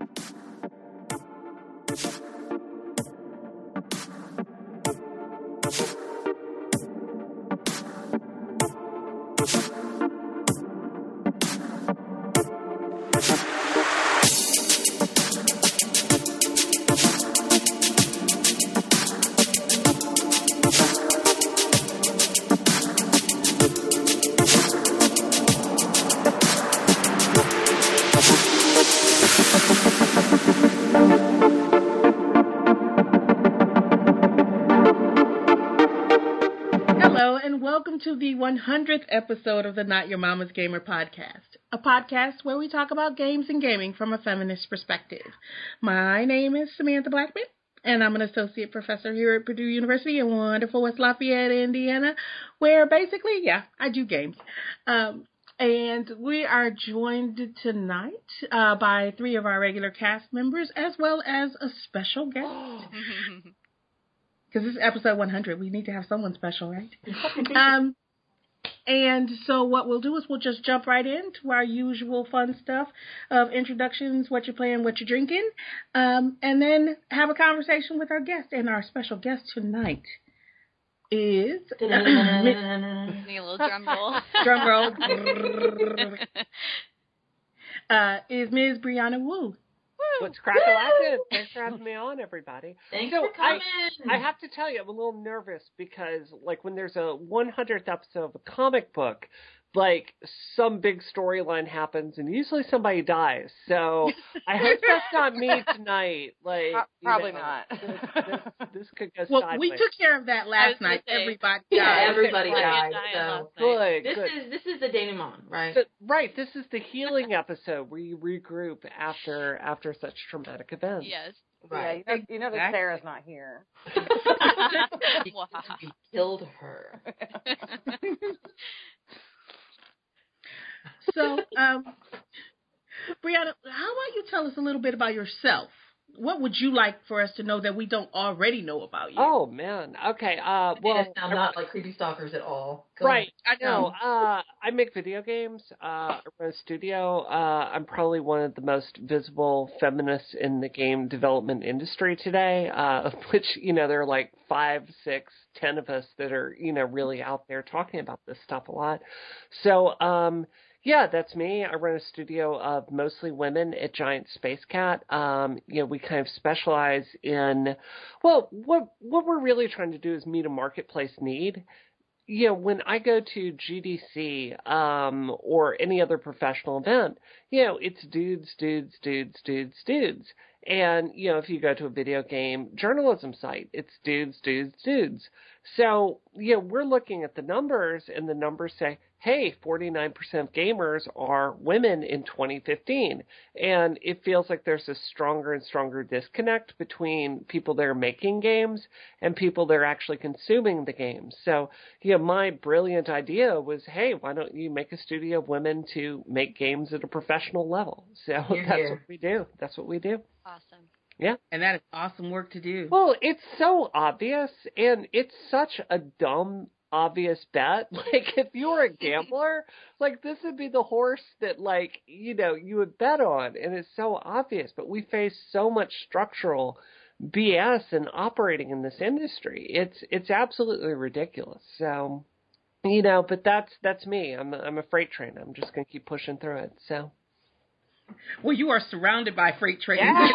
Hello, and welcome to the 100th episode of the Not Your Mama's Gamer podcast, a podcast where we talk about games and gaming from a feminist perspective. My name is Samantha Blackman, and I'm an associate professor here at Purdue University in wonderful West Lafayette, Indiana, where basically, I do games. And we are joined tonight by three of our regular cast members, as well as a special guest. Because this is episode 100. We need to have someone special, right? And so what we'll do is we'll just jump right into our usual fun stuff of introductions, what you're playing, what you're drinking, and then have a conversation with our guest. And our special guest tonight is... Need a little drum roll. Drum roll. Is Ms. Brianna Wu. What's crack-a-lackin'? Thanks for having me on, everybody. Thanks for coming. I have to tell you, I'm a little nervous because, like, when there's a 100th episode of a comic book, like, some big storyline happens, and usually somebody dies. So I hope that's not me tonight. Like, probably not. This could go Well, sideways. we took care of that last night. Everybody died. Yeah, everybody died. So Good. This is the denouement, right? Right. This is the healing episode where you regroup after such traumatic events. Yes. Right. Yeah, you know that Sarah's not here. Wow. We killed her. So, Brianna, how about you tell us a little bit about yourself? What would you like for us to know that we don't already know about you? Oh, man. Okay. Well, I'm not like creepy stalkers at all. Right. I know. I make video games. I run a studio. I'm probably one of the most visible feminists in the game development industry today, which, there are like 5, 6, 10 of us that are, really out there talking about this stuff a lot. So, yeah, that's me. I run a studio of mostly women at Giant Space Cat. We kind of specialize in, what we're really trying to do is meet a marketplace need. When I go to GDC or any other professional event, it's dudes. And, if you go to a video game journalism site, it's dudes. So, we're looking at the numbers, and the numbers say, hey, 49% of gamers are women in 2015. And it feels like there's a stronger and stronger disconnect between people that are making games and people that are actually consuming the games. So, my brilliant idea was, hey, why don't you make a studio of women to make games at a professional level? So what we do. That's what we do. Awesome. Yeah. And that is awesome work to do. Well, it's so obvious, and it's such a dumb, obvious bet. Like, if you were a gambler, like, this would be the horse that, like, you would bet on, and it's so obvious. But we face so much structural BS in operating in this industry. It's absolutely ridiculous. So, but that's me. I'm a freight train. I'm just going to keep pushing through it. So. Well, you are surrounded by freight trains. Yeah.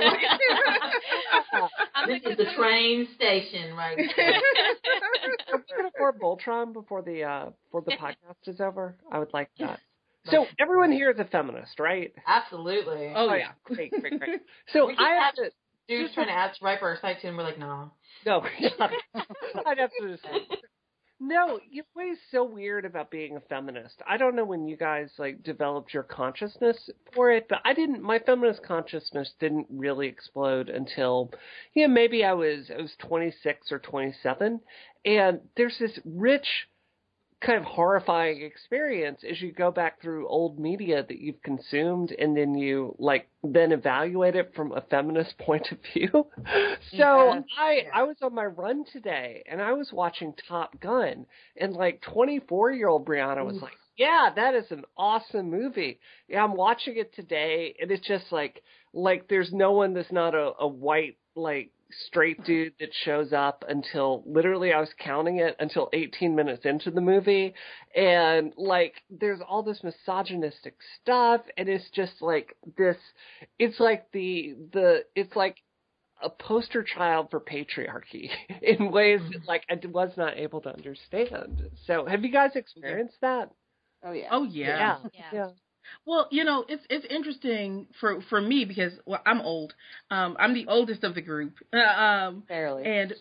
This is the train station, right? Are we going to afford Voltron before the podcast is over? I would like that. So everyone here is a feminist, right? Absolutely. Oh yeah, great. So I have to. Dudes trying to ask right for our site too, and we're like, no. No, I'd have to just. No, what is so weird about being a feminist? I don't know when you guys developed your consciousness for it, but I didn't. My feminist consciousness didn't really explode until, maybe I was 26 or 27, and there's this rich, kind of horrifying experience as you go back through old media that you've consumed, and then you then evaluate it from a feminist point of view. So I was on my run today, and I was watching Top Gun, and 24-year-old Brianna was like, Yeah, that is an awesome movie. Yeah, I'm watching it today, and it's just like there's no one that's not a white, like, straight dude that shows up until, literally, I was counting it, until 18 minutes into the movie. And, like, there's all this misogynistic stuff, and it's just like this, it's like it's like a poster child for patriarchy in ways that, like, I was not able to understand. So, have you guys experienced that? Oh yeah. Oh yeah. Yeah. Well, it's interesting for me because I'm old. I'm the oldest of the group. Barely. And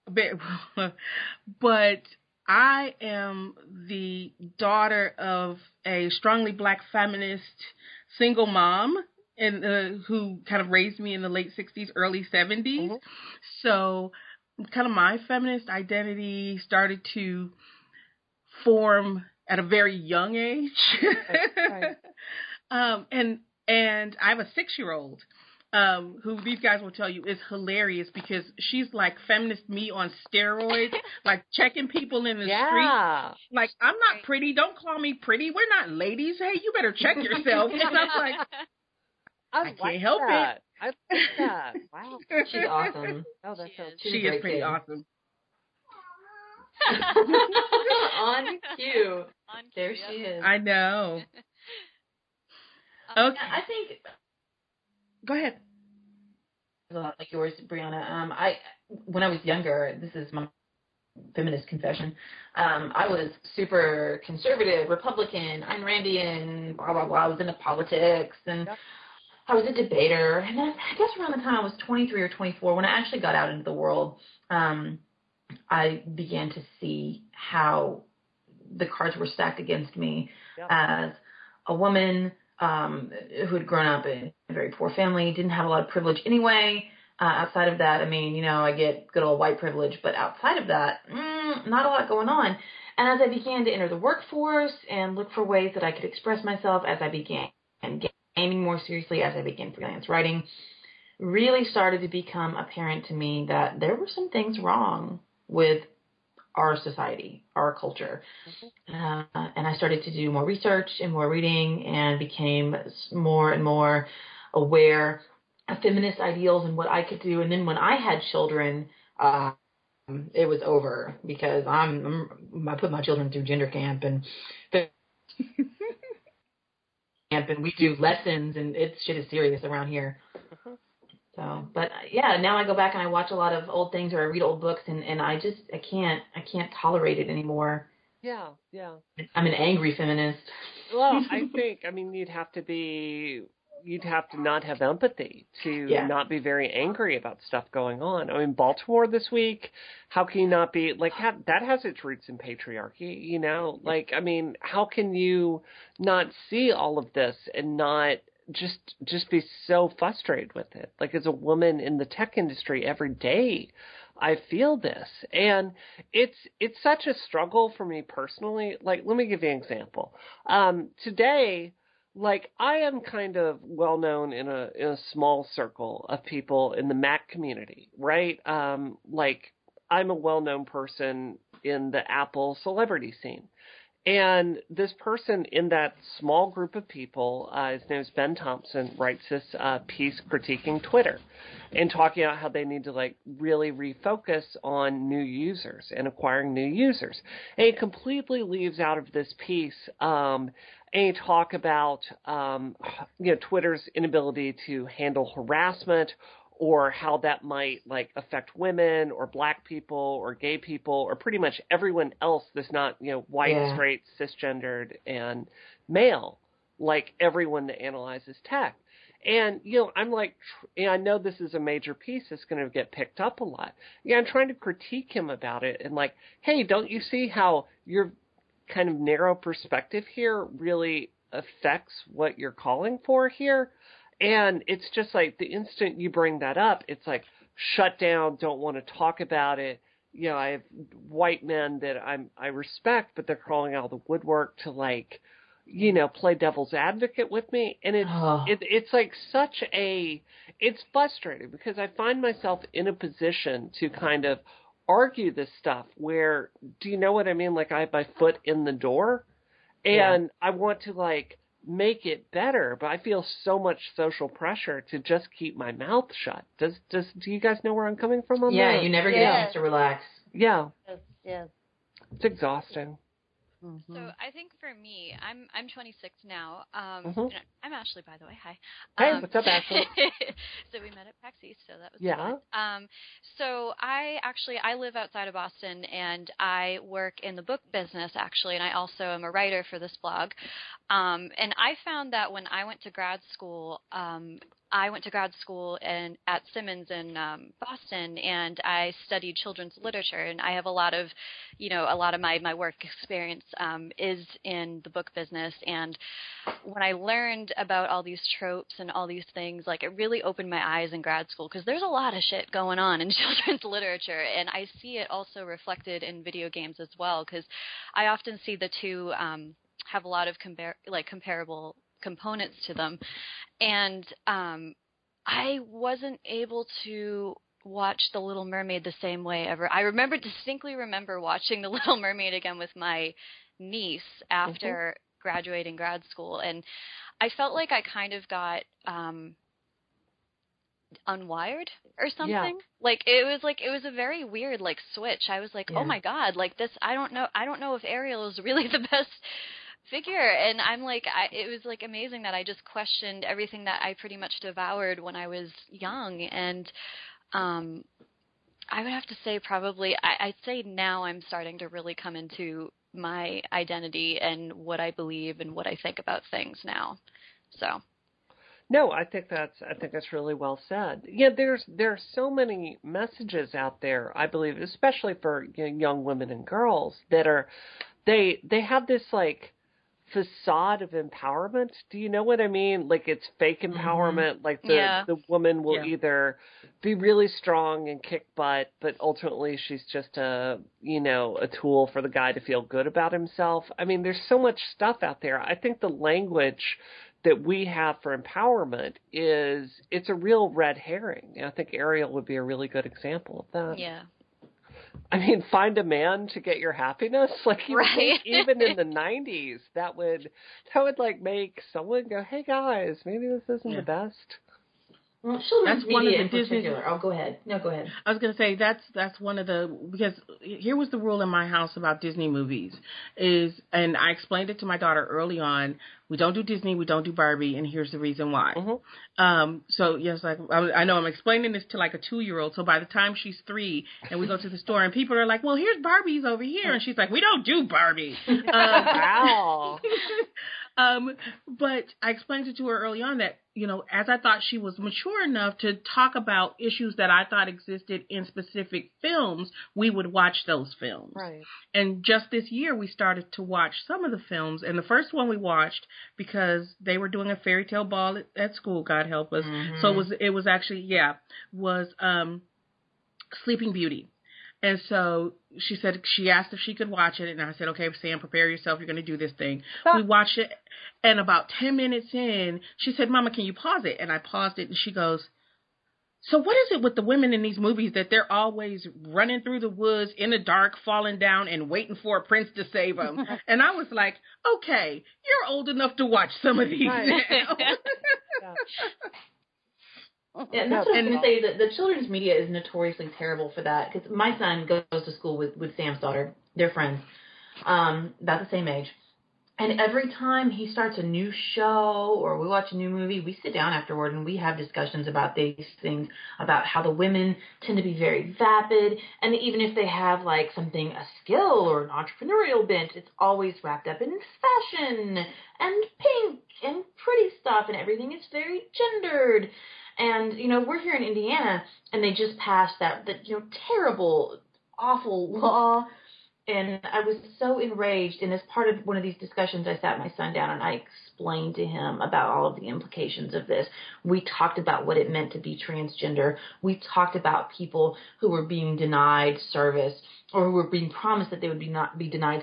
but I am the daughter of a strongly black feminist single mom and who kind of raised me in the late 60s, early 70s. Mm-hmm. So kind of my feminist identity started to form at a very young age. Right. And I have a 6-year-old who these guys will tell you is hilarious because she's like feminist me on steroids, like checking people in the street. Like, I'm not pretty. Don't call me pretty. We're not ladies. Hey, you better check yourself. And I'm like, I can't help it. I like that. Wow. She's awesome. Oh, that sounds. She is pretty awesome. On cue. There she is. I know. Okay. I think. Go ahead. A lot like yours, Brianna. When I was younger, this is my feminist confession. I was super conservative, Republican, Ayn Randian, blah blah blah. I was into politics, and I was a debater. And then I guess around the time I was 23 or 24, when I actually got out into the world, I began to see how the cards were stacked against me as a woman who had grown up in a very poor family, didn't have a lot of privilege anyway. Outside of that, I mean, I get good old white privilege, but outside of that, not a lot going on. And as I began to enter the workforce and look for ways that I could express myself, as I began gaming more seriously, as I began freelance writing, really started to become apparent to me that there were some things wrong with our society, our culture. And I started to do more research and more reading and became more and more aware of feminist ideals and what I could do. And then when I had children, it was over because I put my children through gender camp and we do lessons, and shit is serious around here. So, but yeah, now I go back and I watch a lot of old things or I read old books, and I can't tolerate it anymore. Yeah. I'm an angry feminist. Well, you'd have to not have empathy to not be very angry about stuff going on. I mean, Baltimore this week, how can you not be, like, that has its roots in patriarchy, Like, I mean, how can you not see all of this and not just be so frustrated with it? Like, as a woman in the tech industry every day, I feel this. And it's such a struggle for me personally. Like, let me give you an example. Today, like, I am kind of well known in a small circle of people in the Mac community, right? Like, I'm a well known person in the Apple celebrity scene. And this person in that small group of people, his name is Ben Thompson, writes this piece critiquing Twitter and talking about how they need to, like, really refocus on new users and acquiring new users. And he completely leaves out of this piece any talk about, Twitter's inability to handle harassment, or how that might, like, affect women or black people or gay people or pretty much everyone else that's not, white, straight, cisgendered, and male, like everyone that analyzes tech. And, I'm like, I know this is a major piece that's going to get picked up a lot. I'm trying to critique him about it and, like, hey, don't you see how your kind of narrow perspective here really affects what you're calling for here? And it's just like the instant you bring that up, it's like shut down, don't want to talk about it. I have white men that I respect, but they're crawling out of the woodwork to, like, play devil's advocate with me. And it's like it's frustrating because I find myself in a position to kind of argue this stuff where, do you know what I mean? Like, I have my foot in the door. And I want to, like, make it better, but I feel so much social pressure to just keep my mouth shut. Do you guys know where I'm coming from on that? Yeah, you never get a chance to relax. Yeah. Yes. It's exhausting. Mm-hmm. So I think for me, I'm 26 now. Mhm. I'm Ashley, by the way. Hi. Hey, what's up, Ashley? So we met at PAX East, so that was Yeah. fun. So I live outside of Boston, and I work in the book business actually, and I also am a writer for this blog. And I found that when I went to grad school, at Simmons in Boston, and I studied children's literature, and I have a lot of my work experience is in the book business. And when I learned about all these tropes and all these things, like, it really opened my eyes in grad school, because there's a lot of shit going on in children's literature, and I see it also reflected in video games as well, because I often see the two have a lot of comparable components to them. And I wasn't able to watch The Little Mermaid the same way ever. I distinctly remember watching The Little Mermaid again with my niece after graduating grad school, and I felt like I kind of got unwired or something. Yeah. It was a very weird switch. I was like, oh my God, this, I don't know if Ariel is really the best figure. And I'm it was amazing that I just questioned everything that I pretty much devoured when I was young. And I would have to say probably, I'd say now I'm starting to really come into my identity and what I believe and what I think about things now. So. No, I think that's really well said. Yeah, there are so many messages out there, I believe, especially for young women and girls, that are they have this facade of empowerment. Do you know what I mean? It's fake empowerment. The woman will either be really strong and kick butt, but ultimately she's just a tool for the guy to feel good about himself. I mean, there's so much stuff out there. I think the language that we have for empowerment it's a real red herring. And I think Ariel would be a really good example of that. Yeah. I mean, find a man to get your happiness. Right. Even in the 90s, that would make someone go, "Hey guys, maybe this isn't the best." Well, children's That's one media of the in Disney. particular. Oh, go ahead. No, go ahead. I was going to say that's one of the, because here was the rule in my house about Disney movies and I explained it to my daughter early on. We don't do Disney, we don't do Barbie, and here's the reason why. Mm-hmm. So yes, I know I'm explaining this to a 2-year-old. So by the time she's 3 and we go to the store and people are like, "Well, here's Barbies over here," and she's like, "We don't do Barbie." Wow. But I explained it to her early on that, as I thought she was mature enough to talk about issues that I thought existed in specific films, we would watch those films. Right. And just this year, we started to watch some of the films. And the first one we watched, because they were doing a fairy tale ball at school, God help us. Mm-hmm. So it was actually, was Sleeping Beauty. And so she asked if she could watch it, and I said, "Okay, Sam, prepare yourself. You're going to do this thing." We watched it, and about 10 minutes in, she said, "Mama, can you pause it?" And I paused it, and she goes, "So what is it with the women in these movies that they're always running through the woods in the dark, falling down, and waiting for a prince to save them?" And I was like, "Okay, you're old enough to watch some of these now." Yeah, and that's what I was going to say. The children's media is notoriously terrible for that, because my son goes to school with Sam's daughter. They're friends, about the same age. And every time he starts a new show or we watch a new movie, we sit down afterward and we have discussions about these things, about how the women tend to be very vapid. And even if they have a skill or an entrepreneurial bent, it's always wrapped up in fashion and pink and pretty stuff, and everything is very gendered. And, we're here in Indiana, and they just passed that terrible, awful law. And I was so enraged. And as part of one of these discussions, I sat my son down and I explained to him about all of the implications of this. We talked about what it meant to be transgender. We talked about people who were being denied service, or who were being promised that they would not be denied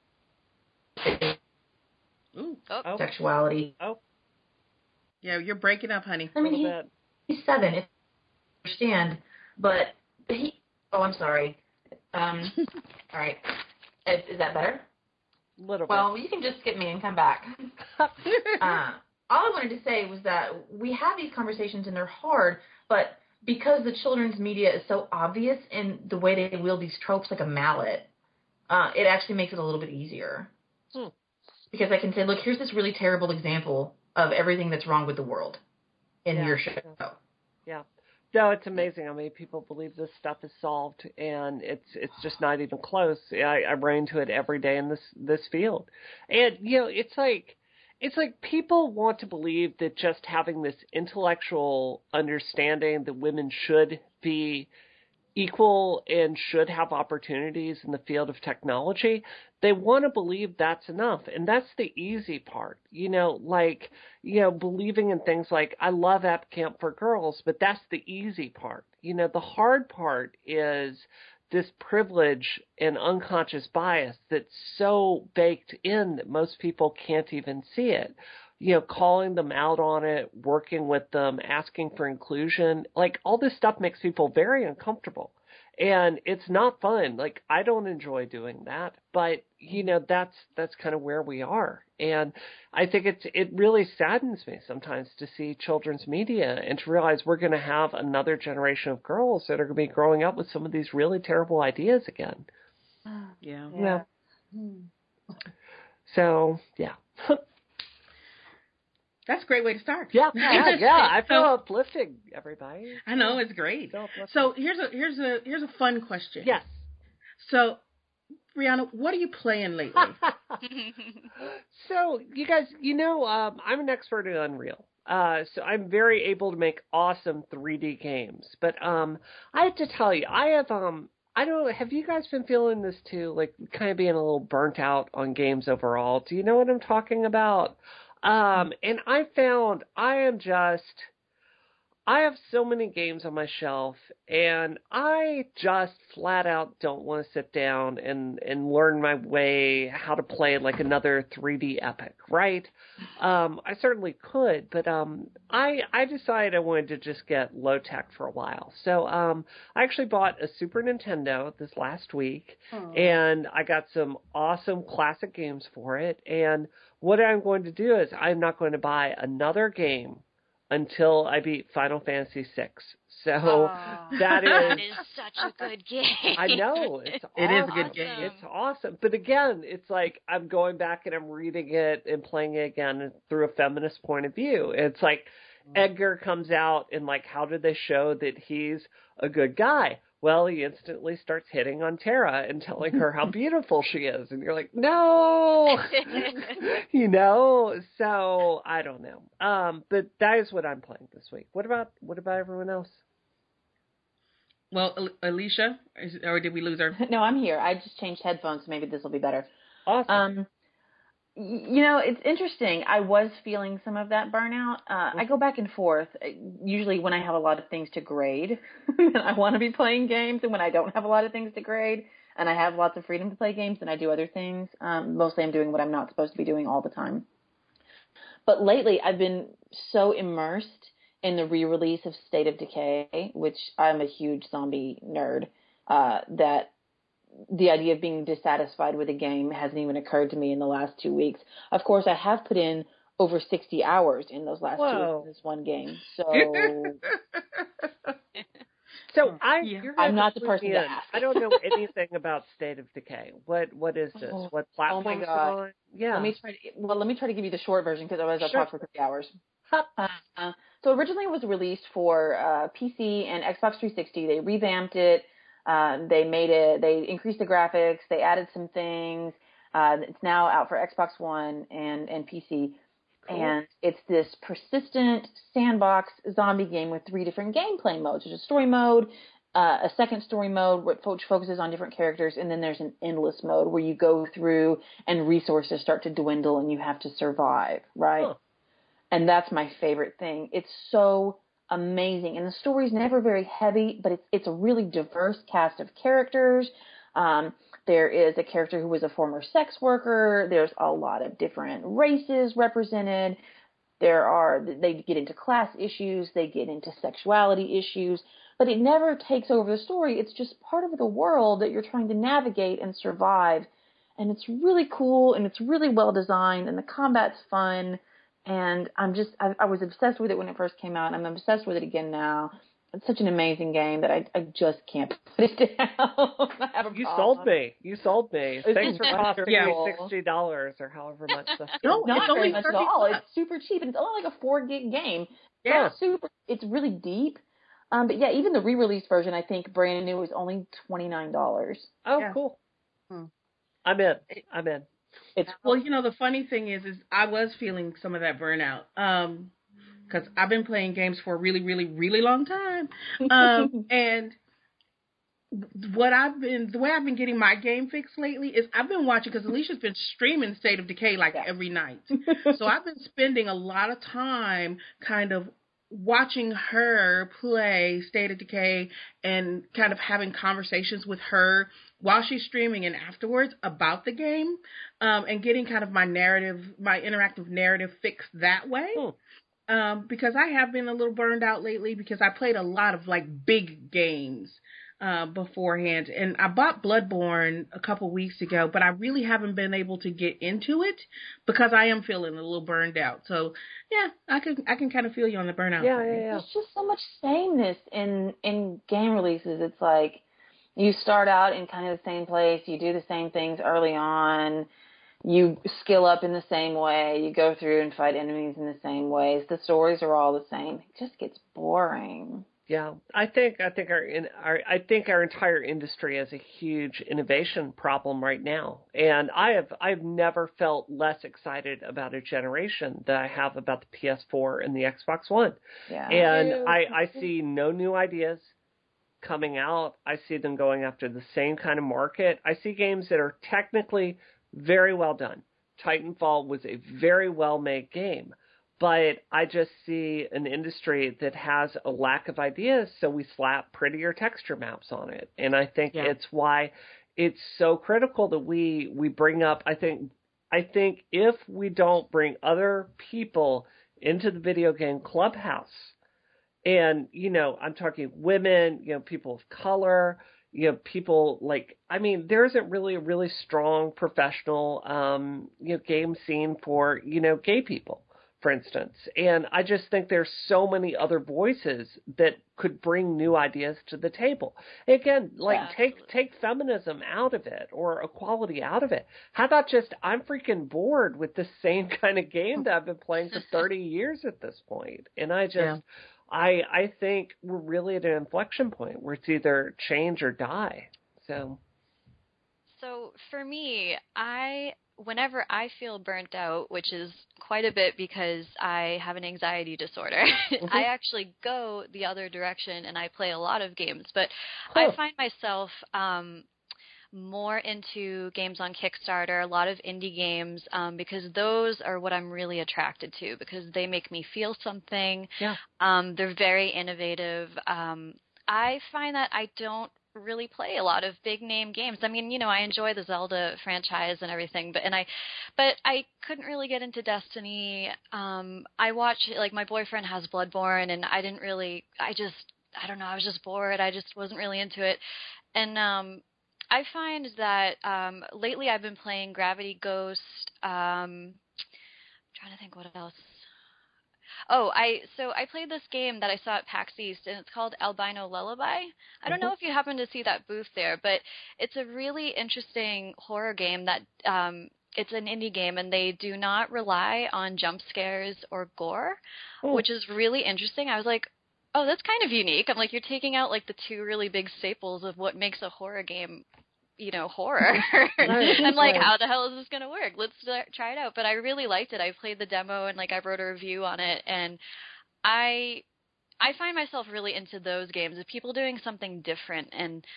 sexuality. Oh. Yeah, you're breaking up, honey. I mean, he's 7. I understand, but I'm sorry. All right. Is that better? Little Well, you can just skip me and come back. All I wanted to say was that we have these conversations and they're hard, but because the children's media is so obvious in the way they wield these tropes like a mallet, it actually makes it a little bit easier. Because I can say, look, here's this really terrible example of everything that's wrong with the world in your show. Yeah. No, it's amazing how many people believe this stuff is solved, and it's just not even close. I run into it every day in this field. And, you know, it's like people want to believe that just having this intellectual understanding that women should be equal and should have opportunities in the field of technology, they want to believe that's enough. And that's the easy part, believing in things like, I love App Camp for girls, but that's the easy part. The hard part is this privilege and unconscious bias that's so baked in that most people can't even see it. Calling them out on it, working with them, asking for inclusion, all this stuff makes people very uncomfortable. And it's not fun. I don't enjoy doing that, but that's kind of where we are. And I think it really saddens me sometimes to see children's media and to realize we're going to have another generation of girls that are going to be growing up with some of these really terrible ideas again. Yeah. So, yeah. That's a great way to start. Yeah. I feel uplifting, everybody. I know, it's great. So here's a fun question. Yes. So, Brianna, what are you playing lately? So, you guys, I'm an expert in Unreal. So I'm very able to make awesome 3D games. But I have to tell you, I don't know, have you guys been feeling this too? Kind of being a little burnt out on games overall. Do you know what I'm talking about? And I found I have so many games on my shelf, and I just flat out don't want to sit down and learn my way how to play another 3D epic, right? I certainly could, but I decided I wanted to just get low tech for a while. So I actually bought a Super Nintendo this last week, and I got some awesome classic games for it. And what I'm going to do is I'm not going to buy another game until I beat Final Fantasy VI. So that is such a good game. I know. It is a good game. It's awesome. But again, it's I'm going back and I'm reading it and playing it again through a feminist point of view. It's Edgar comes out and how did they show that he's a good guy? Well, he instantly starts hitting on Terra and telling her how beautiful she is. And you're like, no, so I don't know. But that is what I'm playing this week. What about everyone else? Well, Alicia, or did we lose her? No, I'm here. I just changed headphones, so maybe this will be better. Awesome. It's interesting. I was feeling some of that burnout. I go back and forth. Usually when I have a lot of things to grade, and I want to be playing games, and when I don't have a lot of things to grade, and I have lots of freedom to play games, and I do other things. Mostly I'm doing what I'm not supposed to be doing all the time. But lately I've been so immersed in the re-release of State of Decay, which I'm a huge zombie nerd, that the idea of being dissatisfied with a game hasn't even occurred to me in the last 2 weeks. Of course, I have put in over 60 hours in those last 2 weeks in this one game. So, I'm not the person to ask. I don't know anything about State of Decay. What is this? What platform? Oh my God. On? Yeah. Let me try to give you the short version because otherwise I'll talk for 3 hours. So originally it was released for PC and Xbox 360. They revamped it. They increased the graphics, they added some things. It's now out for Xbox One and PC. Cool. And it's this persistent sandbox zombie game with 3 different gameplay modes. There's a story mode, a second story mode which focuses on different characters, and then there's an endless mode where you go through and resources start to dwindle and you have to survive, right? Huh. And that's my favorite thing. It's so amazing, and the story's never very heavy, but it's a really diverse cast of characters. There is a character who was a former sex worker. There's a lot of different races represented. They get into class issues, they get into sexuality issues, but it never takes over the story. It's just part of the world that you're trying to navigate and survive. and it's really cool, and it's really well designed, and the combat's fun, and I was obsessed with it when it first came out, and I'm obsessed with it again now. It's such an amazing game that I just can't put it down. I have a You problem. sold me. Thanks for costing me $60 or however much. No, Not it's only very much at $30. all. It's super cheap, and it's only like a 4 gig game. Yeah. It's really deep. But yeah, even the re-release version, I think brand new is only $29. Oh, Yeah. cool. I'm in. It's Well, the funny thing is I was feeling some of that burnout. Because I've been playing games for a really, really, really long time. And the way I've been getting my game fixed lately is I've been watching, because Alicia's been streaming State of Decay every night. So I've been spending a lot of time kind of watching her play State of Decay and kind of having conversations with her while she's streaming and afterwards about the game, and getting kind of my interactive narrative fixed that way. Because I have been a little burned out lately, because I played a lot of big games beforehand, and I bought Bloodborne a couple weeks ago, but I really haven't been able to get into it because I am feeling a little burned out. So yeah, I can kind of feel you on the burnout. Yeah. There's just so much sameness in game releases. It's like you start out in kind of the same place, you do the same things early on. You skill up in the same way. You go through and fight enemies in the same ways. The stories are all the same. It just gets boring. Yeah, I think our entire industry has a huge innovation problem right now, and I've never felt less excited about a generation than I have about the PS4 and the Xbox One. Yeah. And I see no new ideas coming out. I see them going after the same kind of market. I see games that are technically very well done. Titanfall was a very well-made game, but I just see an industry that has a lack of ideas, so we slap prettier texture maps on it. And I think it's why it's so critical that we bring up, I think if we don't bring other people into the video game clubhouse, and, I'm talking women, people of color, people there isn't really a really strong professional, game scene for, gay people, for instance. And I just think there's so many other voices that could bring new ideas to the table. Again, take feminism out of it or equality out of it. How about just, I'm freaking bored with the same kind of game that I've been playing for 30 years at this point. And I think we're really at an inflection point where it's either change or die. So for me, whenever I feel burnt out, which is quite a bit because I have an anxiety disorder, I actually go the other direction and I play a lot of games. But I find myself more into games on Kickstarter, a lot of indie games, because those are what I'm really attracted to because they make me feel something. Yeah. They're very innovative. I find that I don't really play a lot of big name games. I mean, I enjoy the Zelda franchise and everything, but I couldn't really get into Destiny. I watch, my boyfriend has Bloodborne, and I don't know, I was just bored. I just wasn't really into it. And I find that lately I've been playing Gravity Ghost. I'm trying to think what else. Oh, I played this game that I saw at PAX East, and it's called Albino Lullaby. I don't know if you happen to see that booth there, but it's a really interesting horror game that it's an indie game, and they do not rely on jump scares or gore, which is really interesting. I was like, oh, that's kind of unique. I'm like, you're taking out the two really big staples of what makes a horror game, horror. I'm like, how the hell is this going to work? Let's try it out. But I really liked it. I played the demo and I wrote a review on it. And I find myself really into those games of people doing something different. And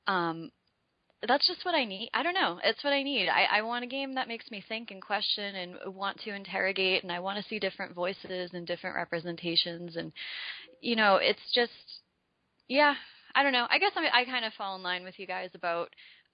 that's just what I need. I don't know. It's what I need. I want a game that makes me think and question and want to interrogate. And I want to see different voices and different representations. And, it's just, I don't know. I guess I kind of fall in line with you guys about,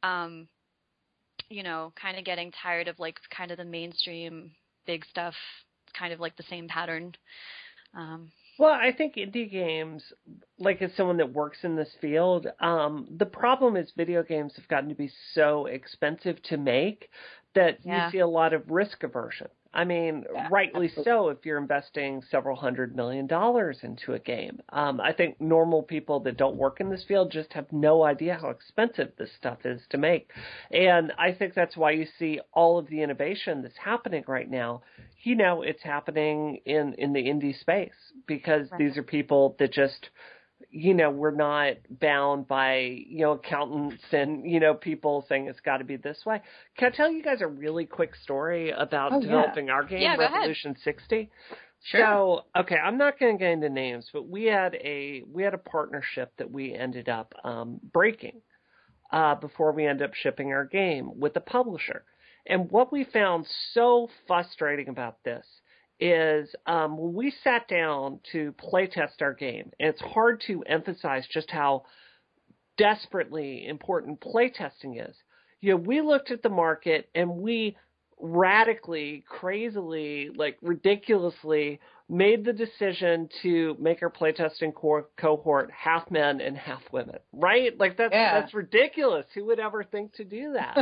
kind of getting tired of kind of the mainstream big stuff, kind of the same pattern. Well, I think indie games, like as someone that works in this field, the problem is video games have gotten to be so expensive to make that you see a lot of risk aversion. I mean, rightly so if you're investing several $100 million into a game. I think normal people that don't work in this field just have no idea how expensive this stuff is to make. And I think that's why you see all of the innovation that's happening right now. You know, it's happening in the indie space because these are people that just, you know, we're not bound by, you know, accountants and, you know, people saying it's got to be this way. Can I tell you guys a really quick story about developing our game, Revolution 60? Sure. So, okay, I'm not going to get into names, but we had a partnership that we ended up breaking before we ended up shipping our game with the publisher. And what we found so frustrating about this is when we sat down to play test our game, and it's hard to emphasize just how desperately important play testing is. You know, we looked at the market and we radically, crazily, like ridiculously made the decision to make our playtesting cohort half men and half women, right? Like that's ridiculous. Who would ever think to do that?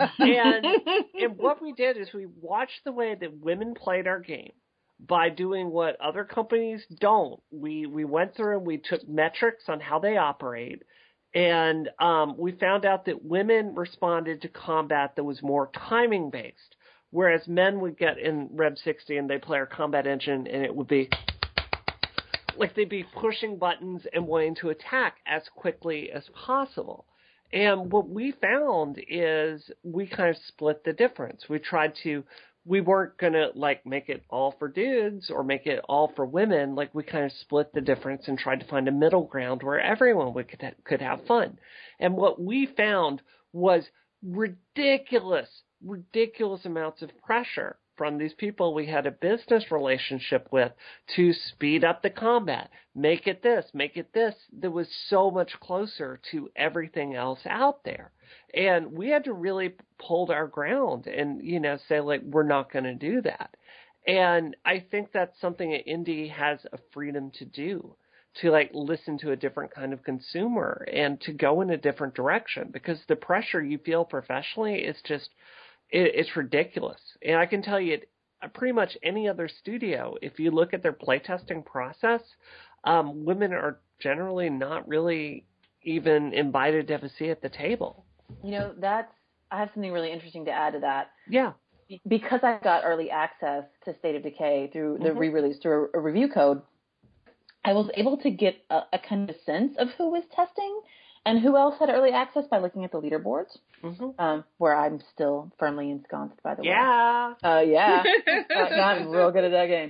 and what we did is we watched the way that women played our game by doing what other companies don't. We went through and we took metrics on how they operate, and we found out that women responded to combat that was more timing based, whereas men would get in Rev 60 and they play our combat engine and it would be like they'd be pushing buttons and wanting to attack as quickly as possible. And what we found is we kind of split the difference. We weren't going to like make it all for dudes or make it all for women. Like we kind of split the difference and tried to find a middle ground where everyone could have fun. And what we found was ridiculous amounts of pressure from these people we had a business relationship with to speed up the combat, make it this, that was so much closer to everything else out there. And we had to really hold our ground and, you know, say, like, we're not going to do that. And I think that's something that indie has a freedom to do, to, like, listen to a different kind of consumer and to go in a different direction, because the pressure you feel professionally is just, it's ridiculous. And I can tell you, pretty much any other studio, if you look at their playtesting process, women are generally not really even invited to have a seat at the table. You know, I have something really interesting to add to that. Yeah. Because I got early access to State of Decay through the re-release through a review code, I was able to get a kind of sense of who was testing and who else had early access by looking at the leaderboards, where I'm still firmly ensconced, by the way. Yeah. I'm real good at that game.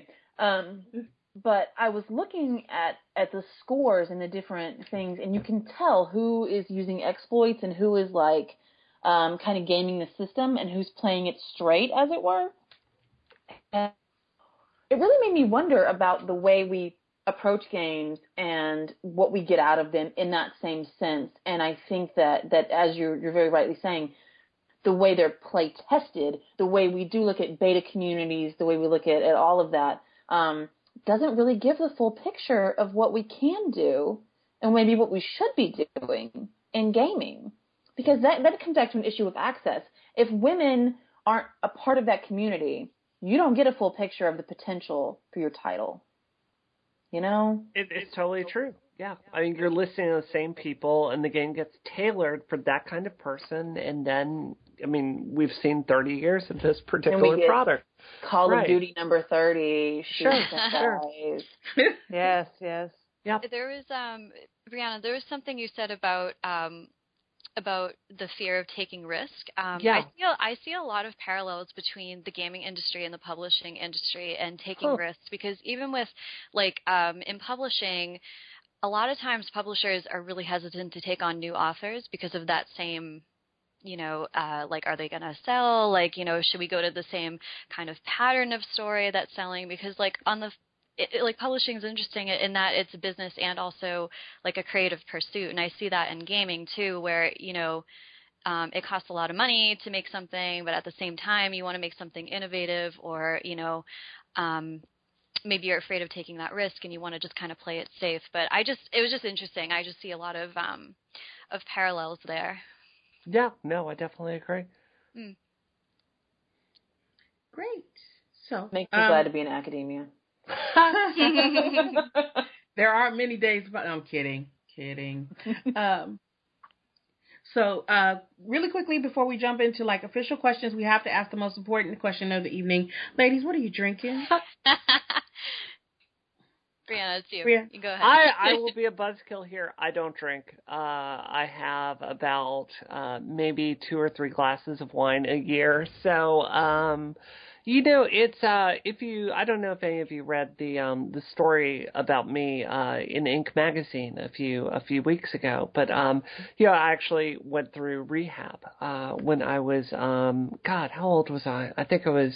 But I was looking at the scores and the different things, and you can tell who is using exploits and who is like kind of gaming the system and who's playing it straight, as it were. And it really made me wonder about the way we approach games and what we get out of them in that same sense. And I think that as you're very rightly saying, the way they're play tested, the way we do look at beta communities, the way we look at all of that, doesn't really give the full picture of what we can do and maybe what we should be doing in gaming. Because that comes back to an issue of access. If women aren't a part of that community, you don't get a full picture of the potential for your title. You know? It's totally true. Yeah. I mean, you're listening to the same people, and the game gets tailored for that kind of person. And then, I mean, we've seen 30 years of this particular product. Call of Duty number 30. Sure. Yes. Yeah. There was, Brianna, there was something you said about the fear of taking risk. I see a lot of parallels between the gaming industry and the publishing industry and taking risks, because even with in publishing, a lot of times publishers are really hesitant to take on new authors because of that same, are they going to sell? Should we go to the same kind of pattern of story that's selling? Because publishing is interesting in that it's a business and also like a creative pursuit. And I see that in gaming too, where, it costs a lot of money to make something, but at the same time you want to make something innovative or, maybe you're afraid of taking that risk and you want to just kind of play it safe. But it was just interesting. I just see a lot of parallels there. Yeah, no, I definitely agree. Great. So makes me glad to be in academia. There are many days, but I'm kidding. So really quickly before we jump into like official questions, we have to ask the most important question of the evening. Ladies, what are you drinking? Brianna, it's you. Brianna. You go ahead. I will be a buzzkill here. I don't drink. I have about maybe 2 or 3 glasses of wine a year. So, it's I don't know if any of you read the story about me in Inc. magazine a few weeks ago, but I actually went through rehab when I was how old was I? I think I was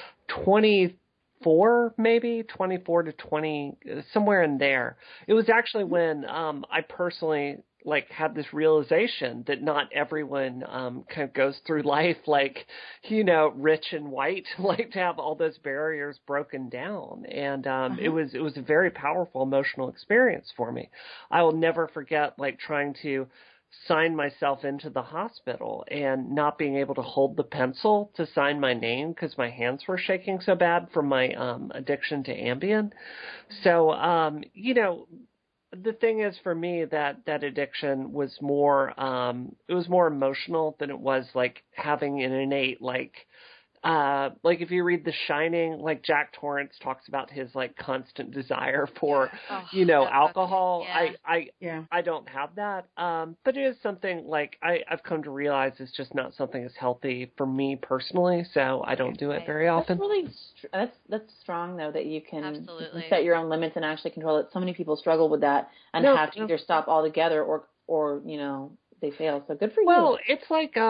24, maybe 24 to 20, somewhere in there. It was actually when I personally had this realization that not everyone kind of goes through life rich and white, to have all those barriers broken down. And it was a very powerful emotional experience for me. I will never forget trying to sign myself into the hospital and not being able to hold the pencil to sign my name because my hands were shaking so bad from my addiction to Ambien. So, the thing is for me that addiction was more, it was more emotional than it was having an innate, if you read The Shining, Jack Torrance talks about his constant desire for, alcohol. Yeah. I don't have that. But it is something I've come to realize is just not something that's healthy for me personally. So I don't do it very often. That's really, that's strong though, that you can Absolutely. set your own limits and actually control it. So many people struggle with that and have to either stop altogether or, they fail. So good for you. Well, it's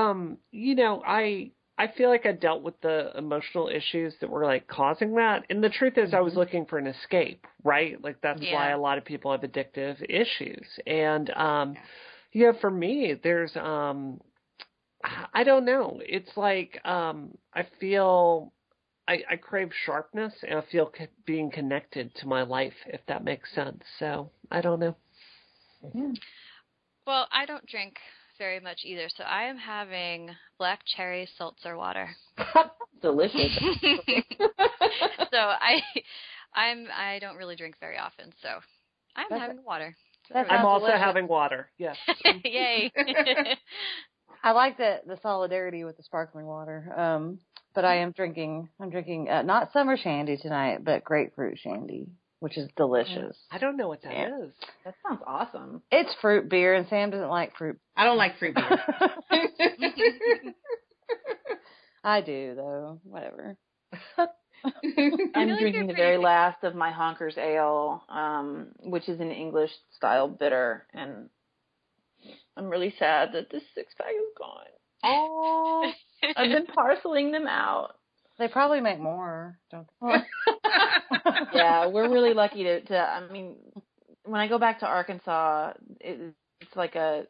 I feel like I dealt with the emotional issues that were causing that. And the truth is I was looking for an escape, right? That's why a lot of people have addictive issues. And, for me, there's, I don't know. It's I feel, I crave sharpness and I feel being connected to my life, if that makes sense. So I don't know. Yeah. Well, I don't drink very much either, so I am having black cherry seltzer water. Delicious. So I don't really drink very often, so I'm having water. I'm also having water. Yes. Yay. I like the solidarity with the sparkling water. But I'm drinking not summer shandy tonight, but grapefruit shandy, which is delicious. I don't know what that is. That sounds awesome. It's fruit beer, and Sam doesn't like fruit. I don't like fruit beer. I do, though. Whatever. I'm drinking the very last of my Honkers Ale, which is an English style bitter, and I'm really sad that this 6-pack is gone. Oh, I've been parceling them out. They probably make more, don't they? Yeah, we're really lucky to. I mean, when I go back to Arkansas, it's like a